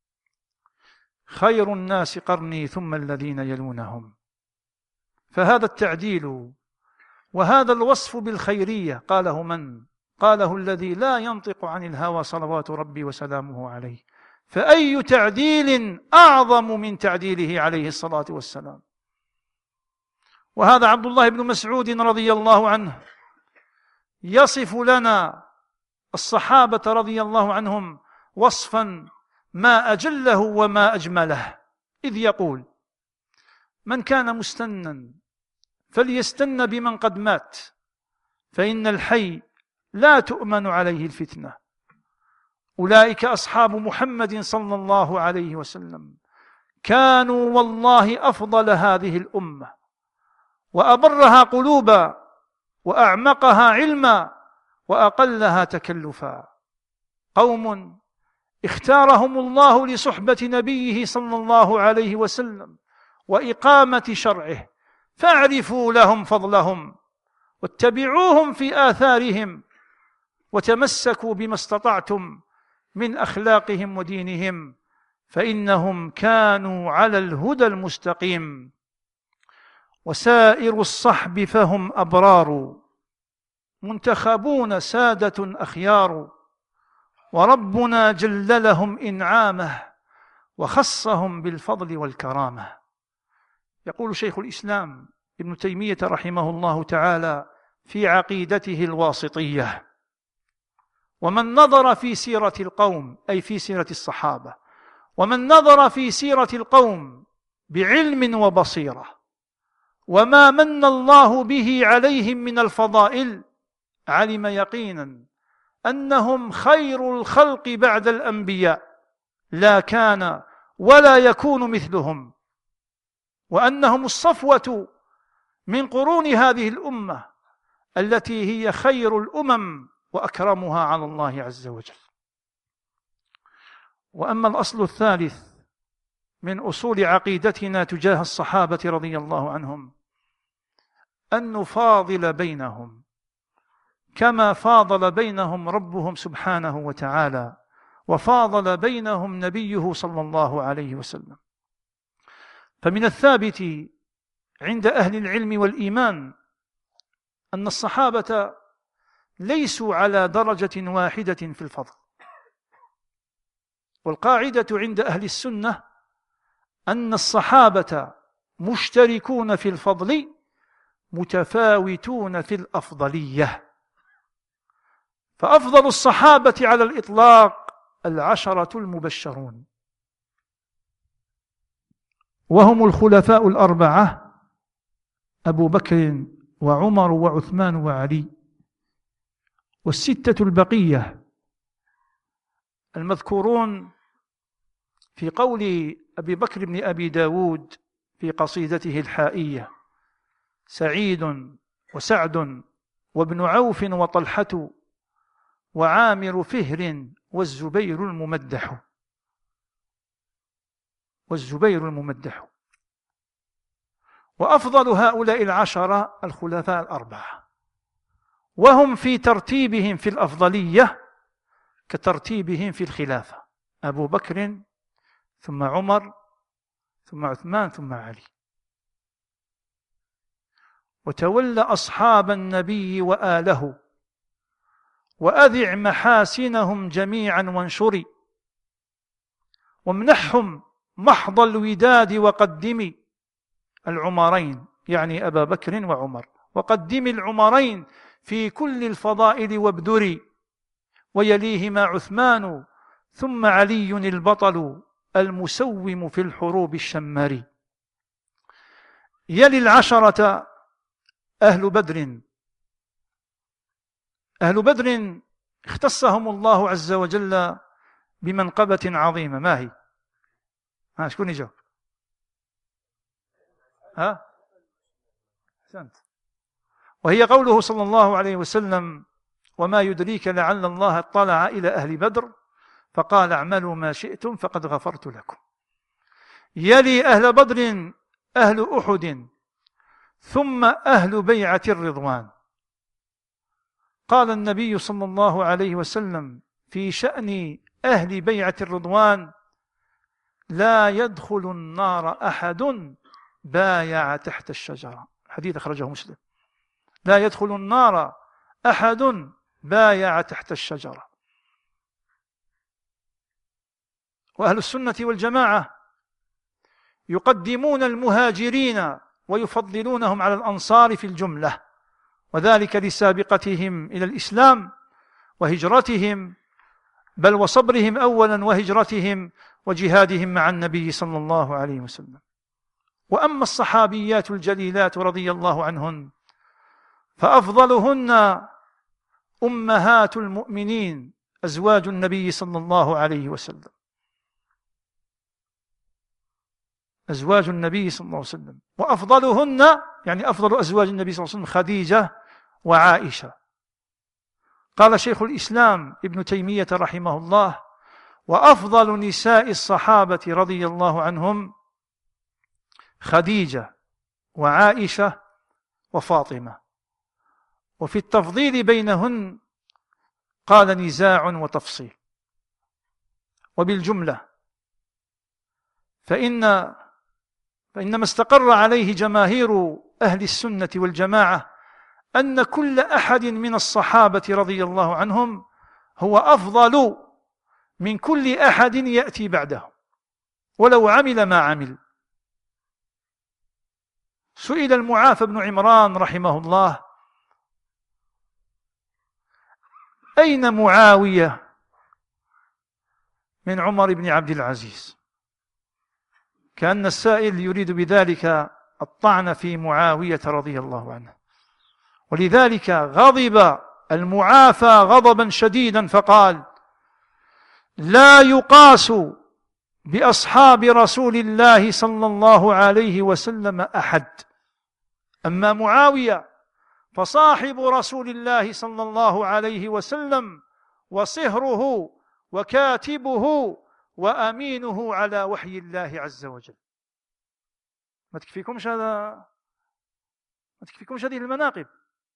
خير الناس قرني ثم الذين يلونهم. فهذا التعديل وهذا الوصف بالخيرية قاله من؟ قاله الذي لا ينطق عن الهوى صلوات ربي وسلامه عليه. فأي تعديل أعظم من تعديله عليه الصلاة والسلام؟ وهذا عبد الله بن مسعود رضي الله عنه يصف لنا الصحابة رضي الله عنهم وصفا ما أجله وما أجمله، إذ يقول: من كان مستنا فليستن بمن قد مات، فإن الحي لا تؤمن عليه الفتنة. أولئك أصحاب محمد صلى الله عليه وسلم، كانوا والله أفضل هذه الأمة وأبرها قلوبا وأعمقها علما وأقلها تكلفا. قوم اختارهم الله لصحبة نبيه صلى الله عليه وسلم وإقامة شرعه، فاعرفوا لهم فضلهم واتبعوهم في آثارهم وتمسكوا بما استطعتم من أخلاقهم ودينهم، فإنهم كانوا على الهدى المستقيم. وسائر الصحب فهم أبرار، منتخبون سادة أخيار، وربنا جل لهم إنعامه وخصهم بالفضل والكرامة. يقول شيخ الإسلام ابن تيمية رحمه الله تعالى في عقيدته الواسطية: ومن نظر في سيرة القوم، أي في سيرة الصحابة، ومن نظر في سيرة القوم بعلم وبصيرة وما من الله به عليهم من الفضائل، علم يقينا أنهم خير الخلق بعد الأنبياء، لا كان ولا يكون مثلهم، وأنهم الصفوة من قرون هذه الأمة التي هي خير الأمم وأكرمها على الله عز وجل. وأما الأصل الثالث من أصول عقيدتنا تجاه الصحابة رضي الله عنهم أن نفاضل بينهم كما فاضل بينهم ربهم سبحانه وتعالى وفاضل بينهم نبيه صلى الله عليه وسلم. فمن الثابت عند أهل العلم والإيمان أن الصحابة ليسوا على درجة واحدة في الفضل، والقاعدة عند أهل السنة أن الصحابة مشتركون في الفضل متفاوتون في الأفضلية. فأفضل الصحابة على الإطلاق العشرة المبشرون، وهم الخلفاء الأربعة أبو بكر وعمر وعثمان وعلي، والستة البقية المذكورون في قول أبي بكر بن أبي داود في قصيدته الحائية: سعيد وسعد وابن عوف وطلحة وعامر فهر والزبير الممدح والزبير الممدح. وأفضل هؤلاء العشرة الخلفاء الأربعة، وهم في ترتيبهم في الأفضلية كترتيبهم في الخلافة: أبو بكر ثم عمر ثم عثمان ثم علي. وتولى أصحاب النبي وآله وأذع محاسنهم جميعا وانشري، وامنحهم محض الوداد وقدم العمرين، يعني أبا بكر وعمر، وقدم العمرين في كل الفضائل وابدري، ويليهما عثمان ثم علي البطل المسوم في الحروب الشماري. يلي العشرة أهل بدر. أهل بدر اختصهم الله عز وجل بمنقبة عظيمة. ما هي؟ ها شكون يجاوب؟ ها؟ أحسنت. وهي قوله صلى الله عليه وسلم: وما يدريك لعل الله اطلع إلى أهل بدر فقال اعملوا ما شئتم فقد غفرت لكم. يلي أهل بدر أهل أحد ثم أهل بيعة الرضوان. قال النبي صلى الله عليه وسلم في شأن أهل بيعة الرضوان: لا يدخل النار أحد بايع تحت الشجرة. حديث أخرجه مسلم. لا يدخل النار أحد بايع تحت الشجرة. وأهل السنة والجماعة يقدمون المهاجرين ويفضلونهم على الأنصار في الجملة، وذلك لسابقتهم إلى الإسلام وهجرتهم، بل وصبرهم أولا وهجرتهم وجهادهم مع النبي صلى الله عليه وسلم. وأما الصحابيات الجليلات رضي الله عنهن فأفضلهن أمهات المؤمنين أزواج النبي صلى الله عليه وسلم. أزواج النبي صلى الله عليه وسلم، وأفضلهن يعني أفضل أزواج النبي صلى الله عليه وسلم خديجة وعائشة. قال شيخ الإسلام ابن تيمية رحمه الله: وأفضل نساء الصحابة رضي الله عنهم خديجة وعائشة وفاطمة. وفي التفضيل بينهن قال نزاع وتفصيل. وبالجملة فإن فإنما استقر عليه جماهير أهل السنة والجماعة أن كل أحد من الصحابة رضي الله عنهم هو أفضل من كل أحد يأتي بعده ولو عمل ما عمل. سئل المعافى بن عمران رحمه الله: أين معاوية من عمر بن عبد العزيز؟ كأن السائل يريد بذلك الطعن في معاوية رضي الله عنه، ولذلك غضب المعافى غضبا شديدا فقال: لا يقاس بأصحاب رسول الله صلى الله عليه وسلم أحد، أما معاوية فصاحب رسول الله صلى الله عليه وسلم وصهره وكاتبه وأمينه على وحي الله عز وجل. ما تكفيكمش هذا، ما تكفيكمش هذه المناقب.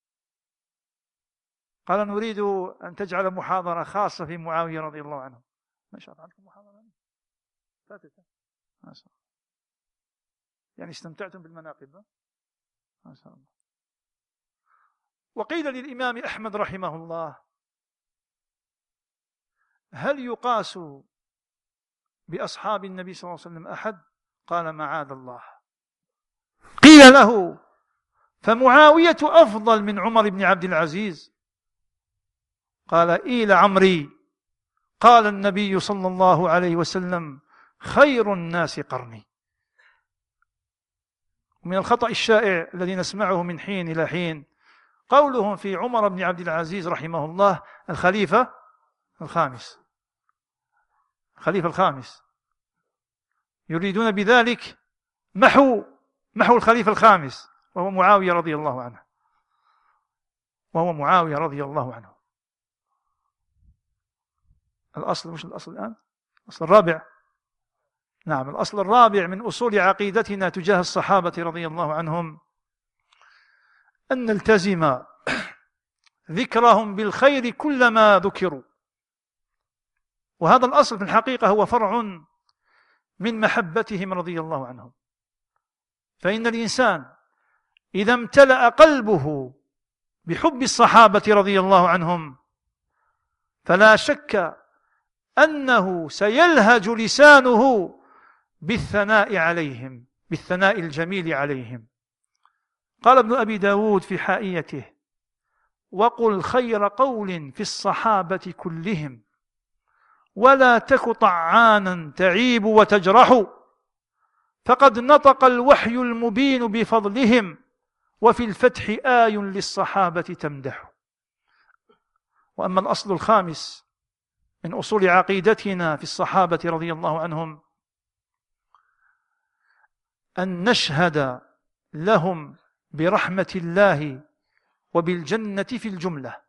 قال نريد أن تجعل محاضرة خاصة في معاوية رضي الله عنه. ما شاء الله عنكم محاضرة فاتت، ما شاء الله. يعني استمتعتم بالمناقب، ما شاء الله. وقيل للإمام أحمد رحمه الله: هل يقاس بأصحاب النبي صلى الله عليه وسلم أحد؟ قال: معاذ الله. قيل له: فمعاوية أفضل من عمر بن عبد العزيز؟ قال: إيل عمري. قال النبي صلى الله عليه وسلم: خير الناس قرني. من الخطأ الشائع الذي نسمعه من حين إلى حين قولهم في عمر بن عبد العزيز رحمه الله: الخليفة الخامس، الخليفة الخامس. يريدون بذلك محو محو الخليفة الخامس، وهو معاوية رضي الله عنه، وهو معاوية رضي الله عنه. الأصل مش الأصل الآن، الأصل الرابع. نعم، الأصل الرابع من أصول عقيدتنا تجاه الصحابة رضي الله عنهم أن نلتزم ذكرهم بالخير كلما ذكروا. وهذا الأصل في الحقيقة هو فرع من محبتهم رضي الله عنهم. فإن الإنسان إذا امتلأ قلبه بحب الصحابة رضي الله عنهم فلا شك أنه سيلهج لسانه بالثناء عليهم، بالثناء الجميل عليهم. قال ابن أبي داود في حائيته: وقل خير قول في الصحابة كلهم، ولا تك طعانا تعيب وتجرح، فقد نطق الوحي المبين بفضلهم، وفي الفتح آي للصحابة تمدح. وأما الأصل الخامس من أصول عقيدتنا في الصحابة رضي الله عنهم أن نشهد لهم برحمة الله وبالجنة في الجملة،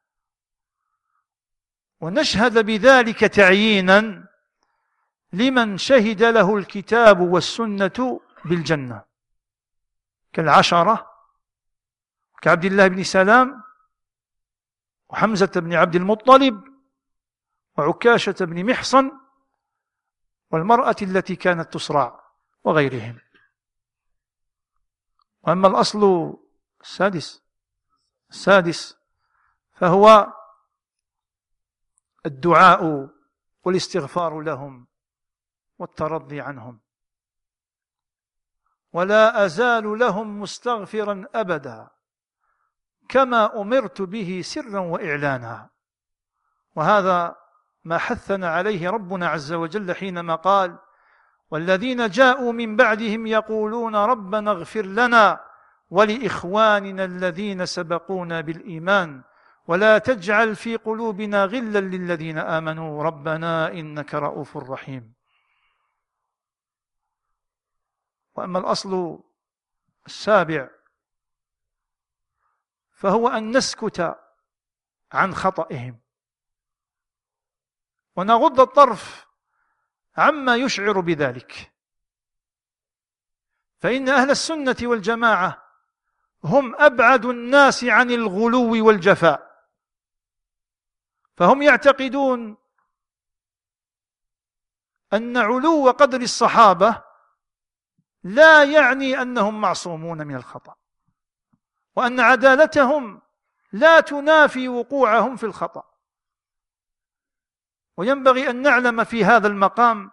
ونشهد بذلك تعيينا لمن شهد له الكتاب والسنة بالجنة، كالعشرة، كعبد الله بن سلام، وحمزة بن عبد المطلب، وعكاشة بن محصن، والمرأة التي كانت تصرع، وغيرهم. وأما الأصل السادس السادس فهو الدعاء والاستغفار لهم والترضي عنهم. ولا أزال لهم مستغفرا أبدا كما أمرت به سرا وإعلانا. وهذا ما حثنا عليه ربنا عز وجل حينما قال: والذين جاءوا من بعدهم يقولون ربنا اغفر لنا ولإخواننا الذين سبقونا بالإيمان ولا تجعل في قلوبنا غلا للذين آمنوا ربنا إنك رؤوف رحيم. وأما الأصل السابع فهو أن نسكت عن خطئهم ونغض الطرف عما يشعر بذلك. فإن أهل السنة والجماعة هم أبعد الناس عن الغلو والجفاء، فهم يعتقدون أن علو قدر الصحابة لا يعني أنهم معصومون من الخطأ، وأن عدالتهم لا تنافي وقوعهم في الخطأ. وينبغي أن نعلم في هذا المقام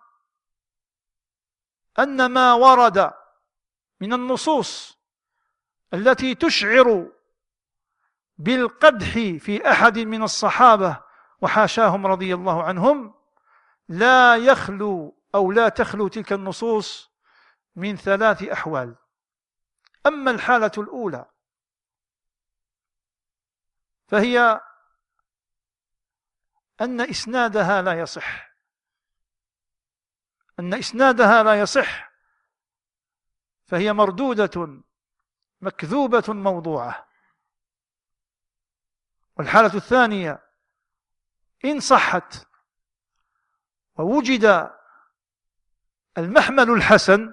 أن ما ورد من النصوص التي تشعر بالقدح في أحد من الصحابة وحاشاهم رضي الله عنهم لا يخلو أو لا تخلو تلك النصوص من ثلاث أحوال. أما الحالة الأولى فهي أن إسنادها لا يصح أن إسنادها لا يصح فهي مردودة مكذوبة موضوعة. والحالة الثانية إن صحت ووجد المحمل الحسن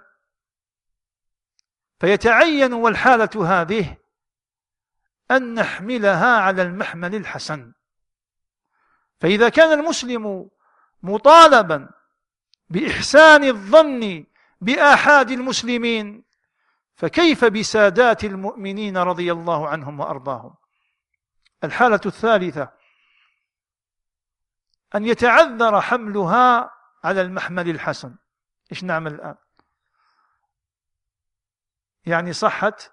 فيتعين والحالة هذه أن نحملها على المحمل الحسن. فإذا كان المسلم مطالبا بإحسان الظن بآحاد المسلمين، فكيف بسادات المؤمنين رضي الله عنهم وأرضاهم؟ الحالة الثالثة أن يتعذر حملها على المحمل الحسن. إيش نعمل الآن؟ يعني صحت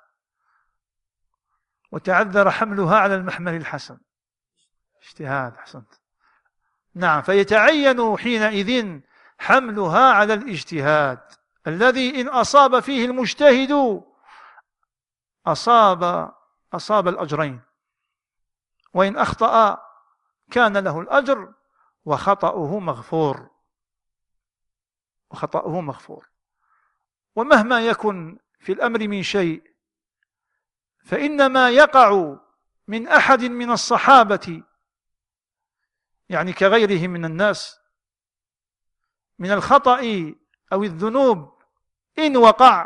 وتعذر حملها على المحمل الحسن، اجتهاد، أحسنت، نعم، فيتعين حينئذ حملها على الاجتهاد الذي إن أصاب فيه المجتهد أصاب أصاب الأجرين، وإن أخطأ كان له الأجر وخطأه مغفور وخطأه مغفور. ومهما يكن في الأمر من شيء، فإن ما يقع من أحد من الصحابة، يعني كغيرهم من الناس، من الخطأ أو الذنوب إن وقع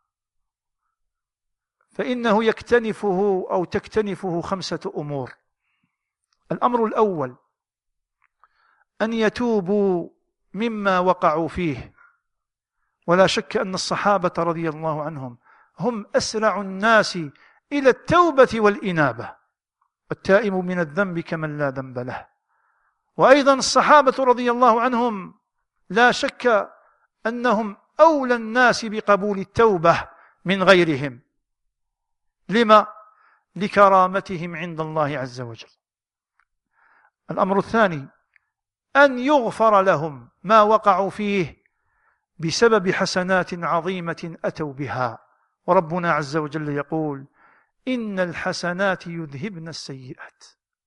فإنه يكتنفه أو تكتنفه خمسة أمور. الأمر الأول أن يتوبوا مما وقعوا فيه، ولا شك أن الصحابة رضي الله عنهم هم أسرع الناس إلى التوبة والإنابة، والتائب من الذنب كمن لا ذنب له. وأيضا الصحابة رضي الله عنهم لا شك أنهم أولى الناس بقبول التوبة من غيرهم. لما؟ لكرامتهم عند الله عز وجل. الأمر الثاني أن يغفر لهم ما وقعوا فيه بسبب حسنات عظيمة أتوا بها، وربنا عز وجل يقول: إن الحسنات يذهبن السيئات.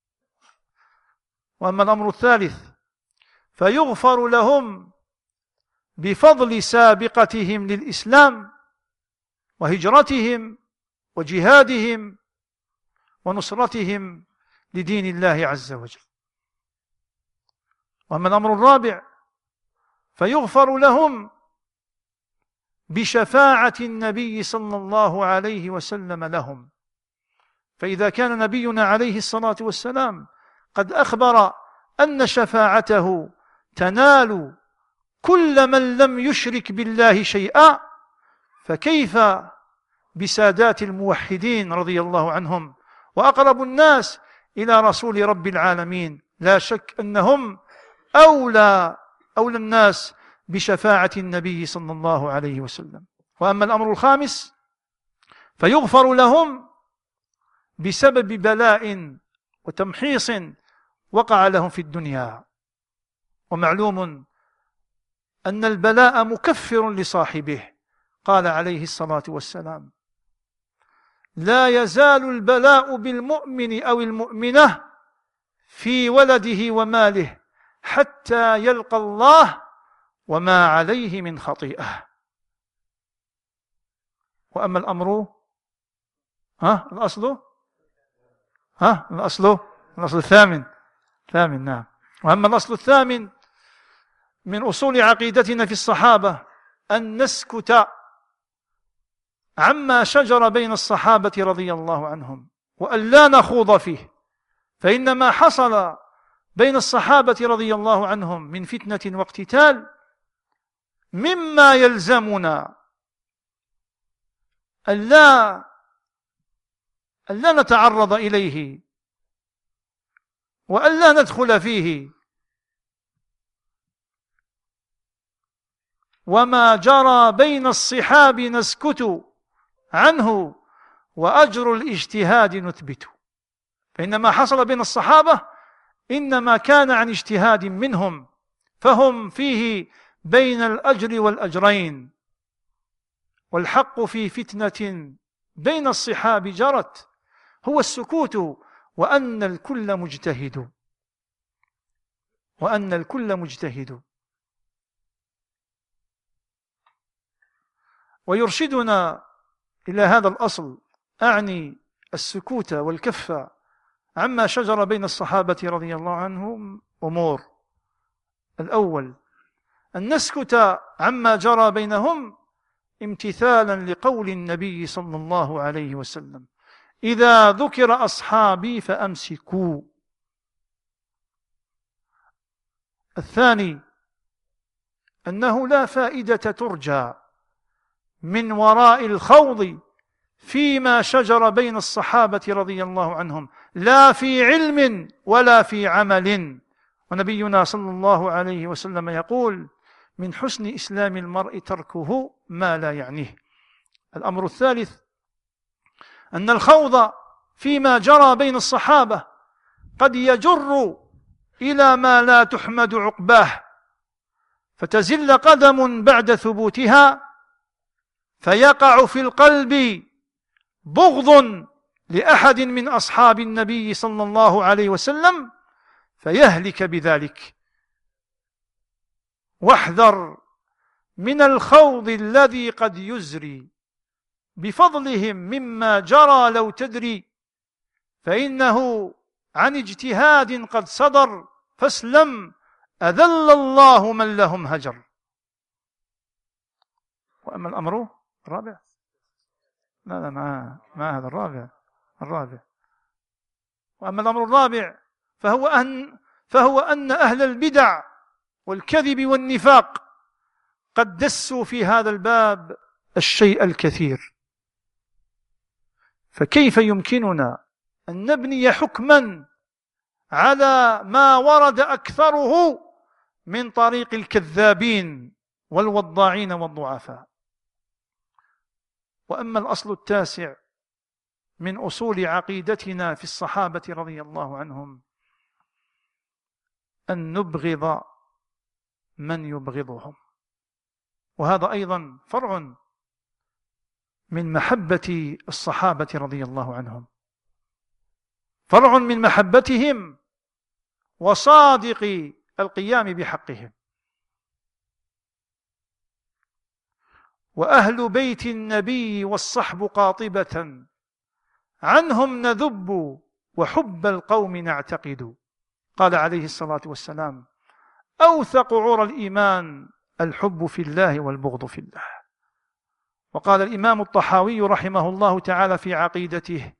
وأما الأمر الثالث فيغفر لهم بفضل سابقتهم للإسلام وهجرتهم وجهادهم ونصرتهم لدين الله عز وجل. وأما الأمر الرابع فيغفر لهم بشفاعة النبي صلى الله عليه وسلم لهم. فإذا كان نبينا عليه الصلاة والسلام قد أخبر أن شفاعته تنال كل من لم يشرك بالله شيئا، فكيف بسادات الموحدين رضي الله عنهم وأقرب الناس إلى رسول رب العالمين؟ لا شك أنهم أولى أولى الناس بشفاعة النبي صلى الله عليه وسلم. وأما الأمر الخامس فيغفر لهم بسبب بلاء وتمحيص وقع لهم في الدنيا. ومعلوم أن البلاء مكفر لصاحبه، قال عليه الصلاة والسلام: لا يزال البلاء بالمؤمن أو المؤمنة في ولده وماله حتى يلقى الله وما عليه من خطيئة. وأما الأمر ها الأصل ها الأصل الأصل الثامن ثامن نعم. وأما الأصل الثامن من أصول عقيدتنا في الصحابة أن نسكت عما شجر بين الصحابة رضي الله عنهم، وأن لا نخوض فيه، فإن ما حصل بين الصحابة رضي الله عنهم من فتنة واقتتال مما يلزمنا ألا ألا نتعرض إليه وألا ندخل فيه. وما جرى بين الصحاب نسكت عنه وأجر الاجتهاد نثبت. فإن ما حصل بين الصحابة إنما كان عن اجتهاد منهم، فهم فيه بين الأجر والأجرين. والحق في فتنة بين الصحاب جرت هو السكوت، وأن الكل مجتهد وأن الكل مجتهد. ويرشدنا إلى هذا الأصل، أعني السكوت والكف عما شجر بين الصحابة رضي الله عنهم، أمور: الأول أن نسكت عما جرى بينهم امتثالا لقول النبي صلى الله عليه وسلم: إذا ذكر أصحابي فأمسكوا. الثاني أنه لا فائدة ترجى من وراء الخوض فيما شجر بين الصحابة رضي الله عنهم، لا في علم ولا في عمل. ونبينا صلى الله عليه وسلم يقول: من حسن إسلام المرء تركه ما لا يعنيه. الأمر الثالث أن الخوض فيما جرى بين الصحابة قد يجر إلى ما لا تحمد عقباه، فتزل قدم بعد ثبوتها، فيقع في القلب بغض لأحد من أصحاب النبي صلى الله عليه وسلم فيهلك بذلك. واحذر من الخوض الذي قد يزري بفضلهم مما جرى لو تدري، فإنه عن اجتهاد قد صدر، فاسلم أذل الله من لهم هجر. وأما الأمر الرابع، لا لا ما, ما هذا الرابع الرابع وأما الأمر الرابع فهو أن, فهو أن أهل البدع والكذب والنفاق قد دسوا في هذا الباب الشيء الكثير. فكيف يمكننا أن نبني حكما على ما ورد أكثره من طريق الكذابين والوضاعين والضعفاء؟ وأما الأصل التاسع من أصول عقيدتنا في الصحابة رضي الله عنهم: أن نبغض من يبغضهم. وهذا أيضا فرع من محبة الصحابة رضي الله عنهم، فرع من محبتهم وصادق القيام بحقهم. وأهل بيت النبي والصحب قاطبة عنهم نذب وحب القوم نعتقد. قال عليه الصلاة والسلام: أوثق عرى الإيمان الحب في الله والبغض في الله. وقال الإمام الطحاوي رحمه الله تعالى في عقيدته: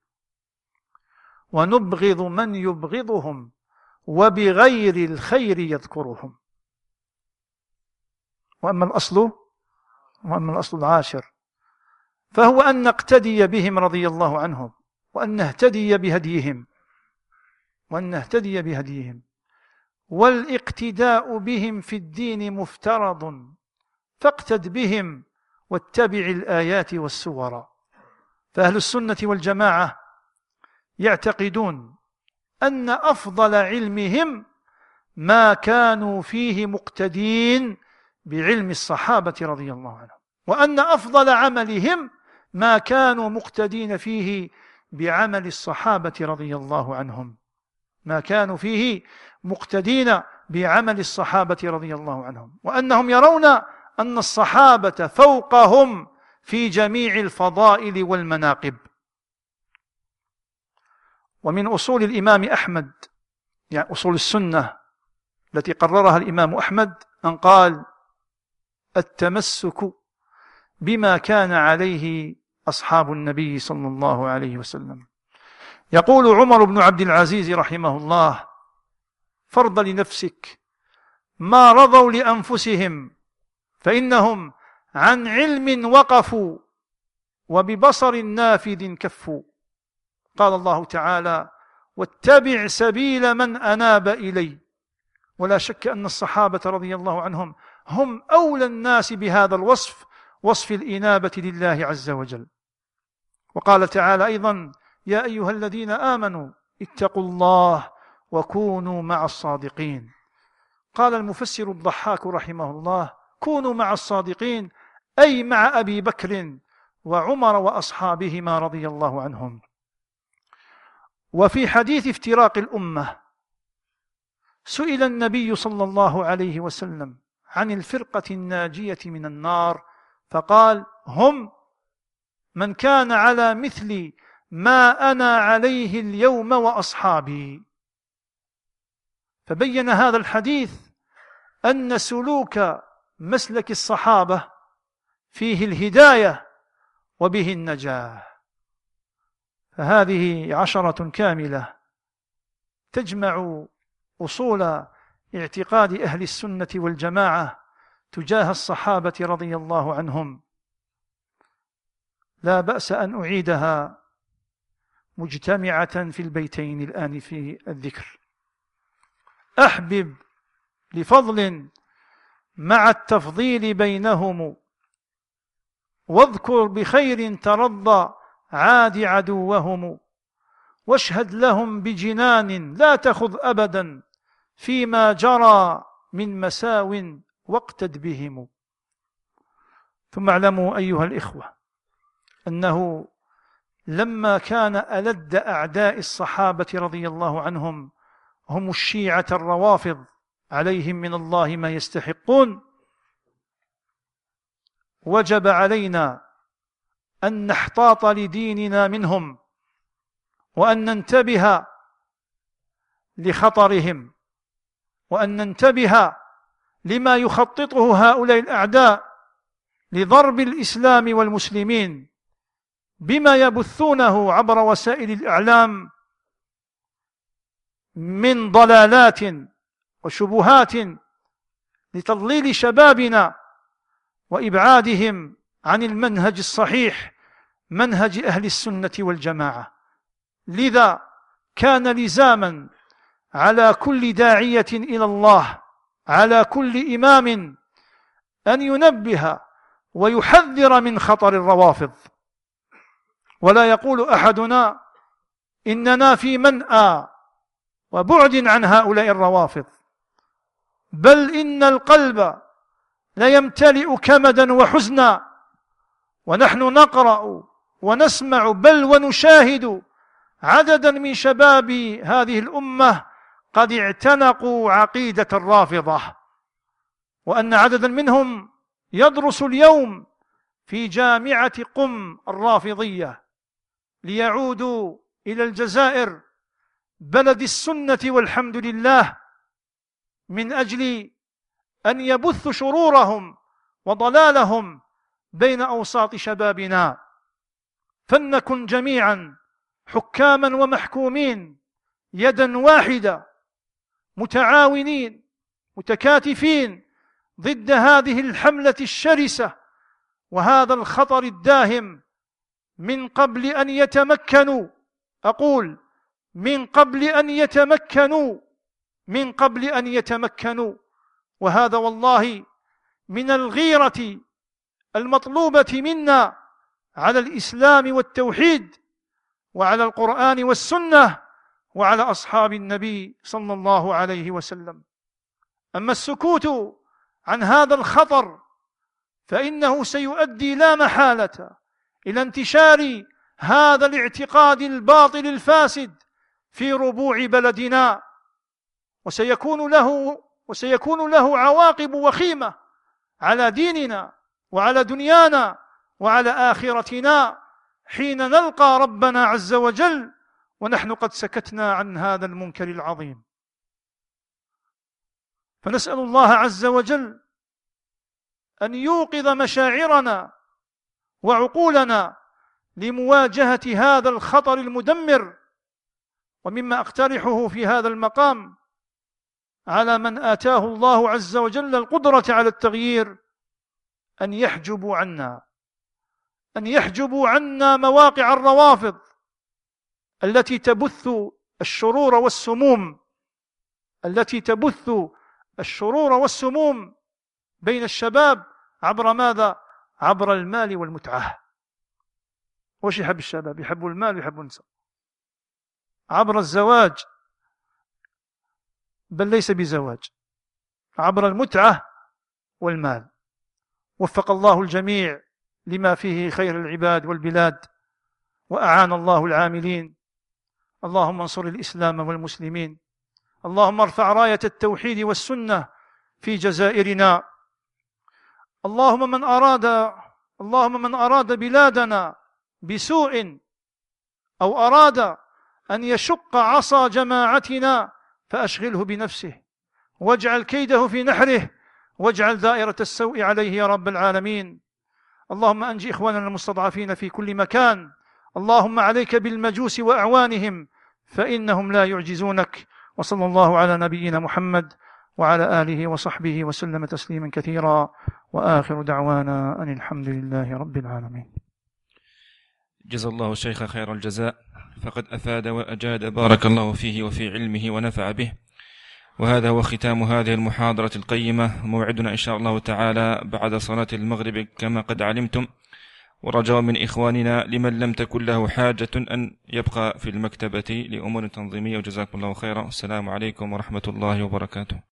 ونبغض من يبغضهم وبغير الخير يذكرهم. وأما الأصل وأما الأصل العاشر فهو أن نقتدي بهم رضي الله عنهم، وأن نهتدي بهديهم وأن نهتدي بهديهم والاقتداء بهم في الدين مفترض، فاقتد بهم واتبع الآيات والسور. فأهل السنة والجماعة يعتقدون أن أفضل علمهم ما كانوا فيه مقتدين بعلم الصحابة رضي الله عنهم، وأن أفضل عملهم ما كانوا مقتدين فيه بعمل الصحابة رضي الله عنهم ما كانوا فيه مقتدين بعمل الصحابة رضي الله عنهم وأنهم يرون أن الصحابة فوقهم في جميع الفضائل والمناقب. ومن أصول الإمام أحمد، يعني أصول السنة التي قررها الإمام أحمد، أن قال: التمسك بما كان عليه أصحاب النبي صلى الله عليه وسلم. يقول عمر بن عبد العزيز رحمه الله: فرض لنفسك ما رضوا لأنفسهم، فإنهم عن علم وقفوا وببصر نافذ كفوا. قال الله تعالى: واتبع سبيل من أناب إلي. ولا شك أن الصحابة رضي الله عنهم هم أولى الناس بهذا الوصف، وصف الإنابة لله عز وجل. وقال تعالى أيضا: يا أيها الذين آمنوا اتقوا الله وكونوا مع الصادقين. قال المفسر الضحاك رحمه الله: كونوا مع الصادقين أي مع أبي بكر وعمر وأصحابهما رضي الله عنهم. وفي حديث افتراق الأمة سئل النبي صلى الله عليه وسلم عن الفرقة الناجية من النار، فقال: هم من كان على مثل ما أنا عليه اليوم وأصحابي. فبين هذا الحديث أن سلوك مسلك الصحابة فيه الهداية وبه النجاة. فهذه عشرة كاملة تجمع أصول اعتقاد أهل السنة والجماعة تجاه الصحابة رضي الله عنهم. لا بأس أن أعيدها مجتمعة في البيتين الآن في الذكر. أحبب لفضل مع التفضيل بينهم، واذكر بخير ترضى عاد عدوهم، واشهد لهم بجنان لا تخض أبدا فيما جرى من مساو واقتد بهم. ثم اعلموا أيها الإخوة أنه لما كان ألد أعداء الصحابة رضي الله عنهم هم الشيعة الروافض عليهم من الله ما يستحقون، وجب علينا أن نحتاط لديننا منهم، وأن ننتبه لخطرهم، وأن ننتبه لما يخططه هؤلاء الأعداء لضرب الإسلام والمسلمين بما يبثونه عبر وسائل الإعلام من ضلالات وشبهات لتضليل شبابنا وإبعادهم عن المنهج الصحيح، منهج أهل السنة والجماعة. لذا كان لزاما على كل داعية إلى الله، على كل إمام، أن ينبه ويحذر من خطر الروافض. ولا يقول أحدنا إننا في منأى وبعد عن هؤلاء الروافض، بل إن القلب ليمتلئ كمدا وحزنا ونحن نقرأ ونسمع بل ونشاهد عددا من شباب هذه الأمة قد اعتنقوا عقيدة الرافضة، وأن عددا منهم يدرس اليوم في جامعة قم الرافضية ليعودوا إلى الجزائر بلد السنة والحمد لله من أجل أن يبثوا شرورهم وضلالهم بين أوساط شبابنا. فلنكن جميعا حكاما ومحكومين يدا واحدة، متعاونين متكاتفين ضد هذه الحملة الشرسة وهذا الخطر الداهم، من قبل أن يتمكنوا، أقول من قبل أن يتمكنوا من قبل أن يتمكنوا وهذا والله من الغيرة المطلوبة منا على الإسلام والتوحيد وعلى القرآن والسنة وعلى أصحاب النبي صلى الله عليه وسلم. أما السكوت عن هذا الخطر فإنه سيؤدي لا محالة إلى انتشار هذا الاعتقاد الباطل الفاسد في ربوع بلدنا، وسيكون له وسيكون له عواقب وخيمة على ديننا وعلى دنيانا وعلى آخرتنا حين نلقى ربنا عز وجل ونحن قد سكتنا عن هذا المنكر العظيم. فنسأل الله عز وجل أن يوقظ مشاعرنا وعقولنا لمواجهة هذا الخطر المدمر. ومما أقترحه في هذا المقام على من آتاه الله عز وجل القدرة على التغيير أن يحجبوا عنا أن يحجبوا عنا مواقع الروافض التي تبث الشرور والسموم التي تبث الشرور والسموم بين الشباب عبر ماذا؟ عبر المال والمتعة. وش يحب الشباب؟ يحبوا المال ويحبوا النساء. عبر الزواج، بل ليس بزواج، عبر المتعة والمال. وفق الله الجميع لما فيه خير العباد والبلاد، وأعان الله العاملين. اللهم انصر الإسلام والمسلمين، اللهم ارفع راية التوحيد والسنة في جزائرنا. اللهم من أراد اللهم من أراد بلادنا بسوء أو أراد أن يشق عصا جماعتنا فأشغله بنفسه واجعل كيده في نحره واجعل دائرة السوء عليه يا رب العالمين. اللهم أنجي إخواننا المستضعفين في كل مكان. اللهم عليك بالمجوس وأعوانهم فإنهم لا يعجزونك. وصلى الله على نبينا محمد وعلى آله وصحبه وسلم تسليما كثيرا، وآخر دعوانا أن الحمد لله رب العالمين.
جزا الله الشيخ خير الجزاء، فقد أفاد وأجاد بارك الله فيه وفي علمه ونفع به. وهذا هو ختام هذه المحاضرة القيمة. موعدنا إن شاء الله تعالى بعد صلاة المغرب كما قد علمتم، ورجاء من إخواننا لمن لم تكن له حاجة أن يبقى في المكتبة لأمور تنظيمية. وجزاكم الله خيرا. السلام عليكم ورحمة الله وبركاته.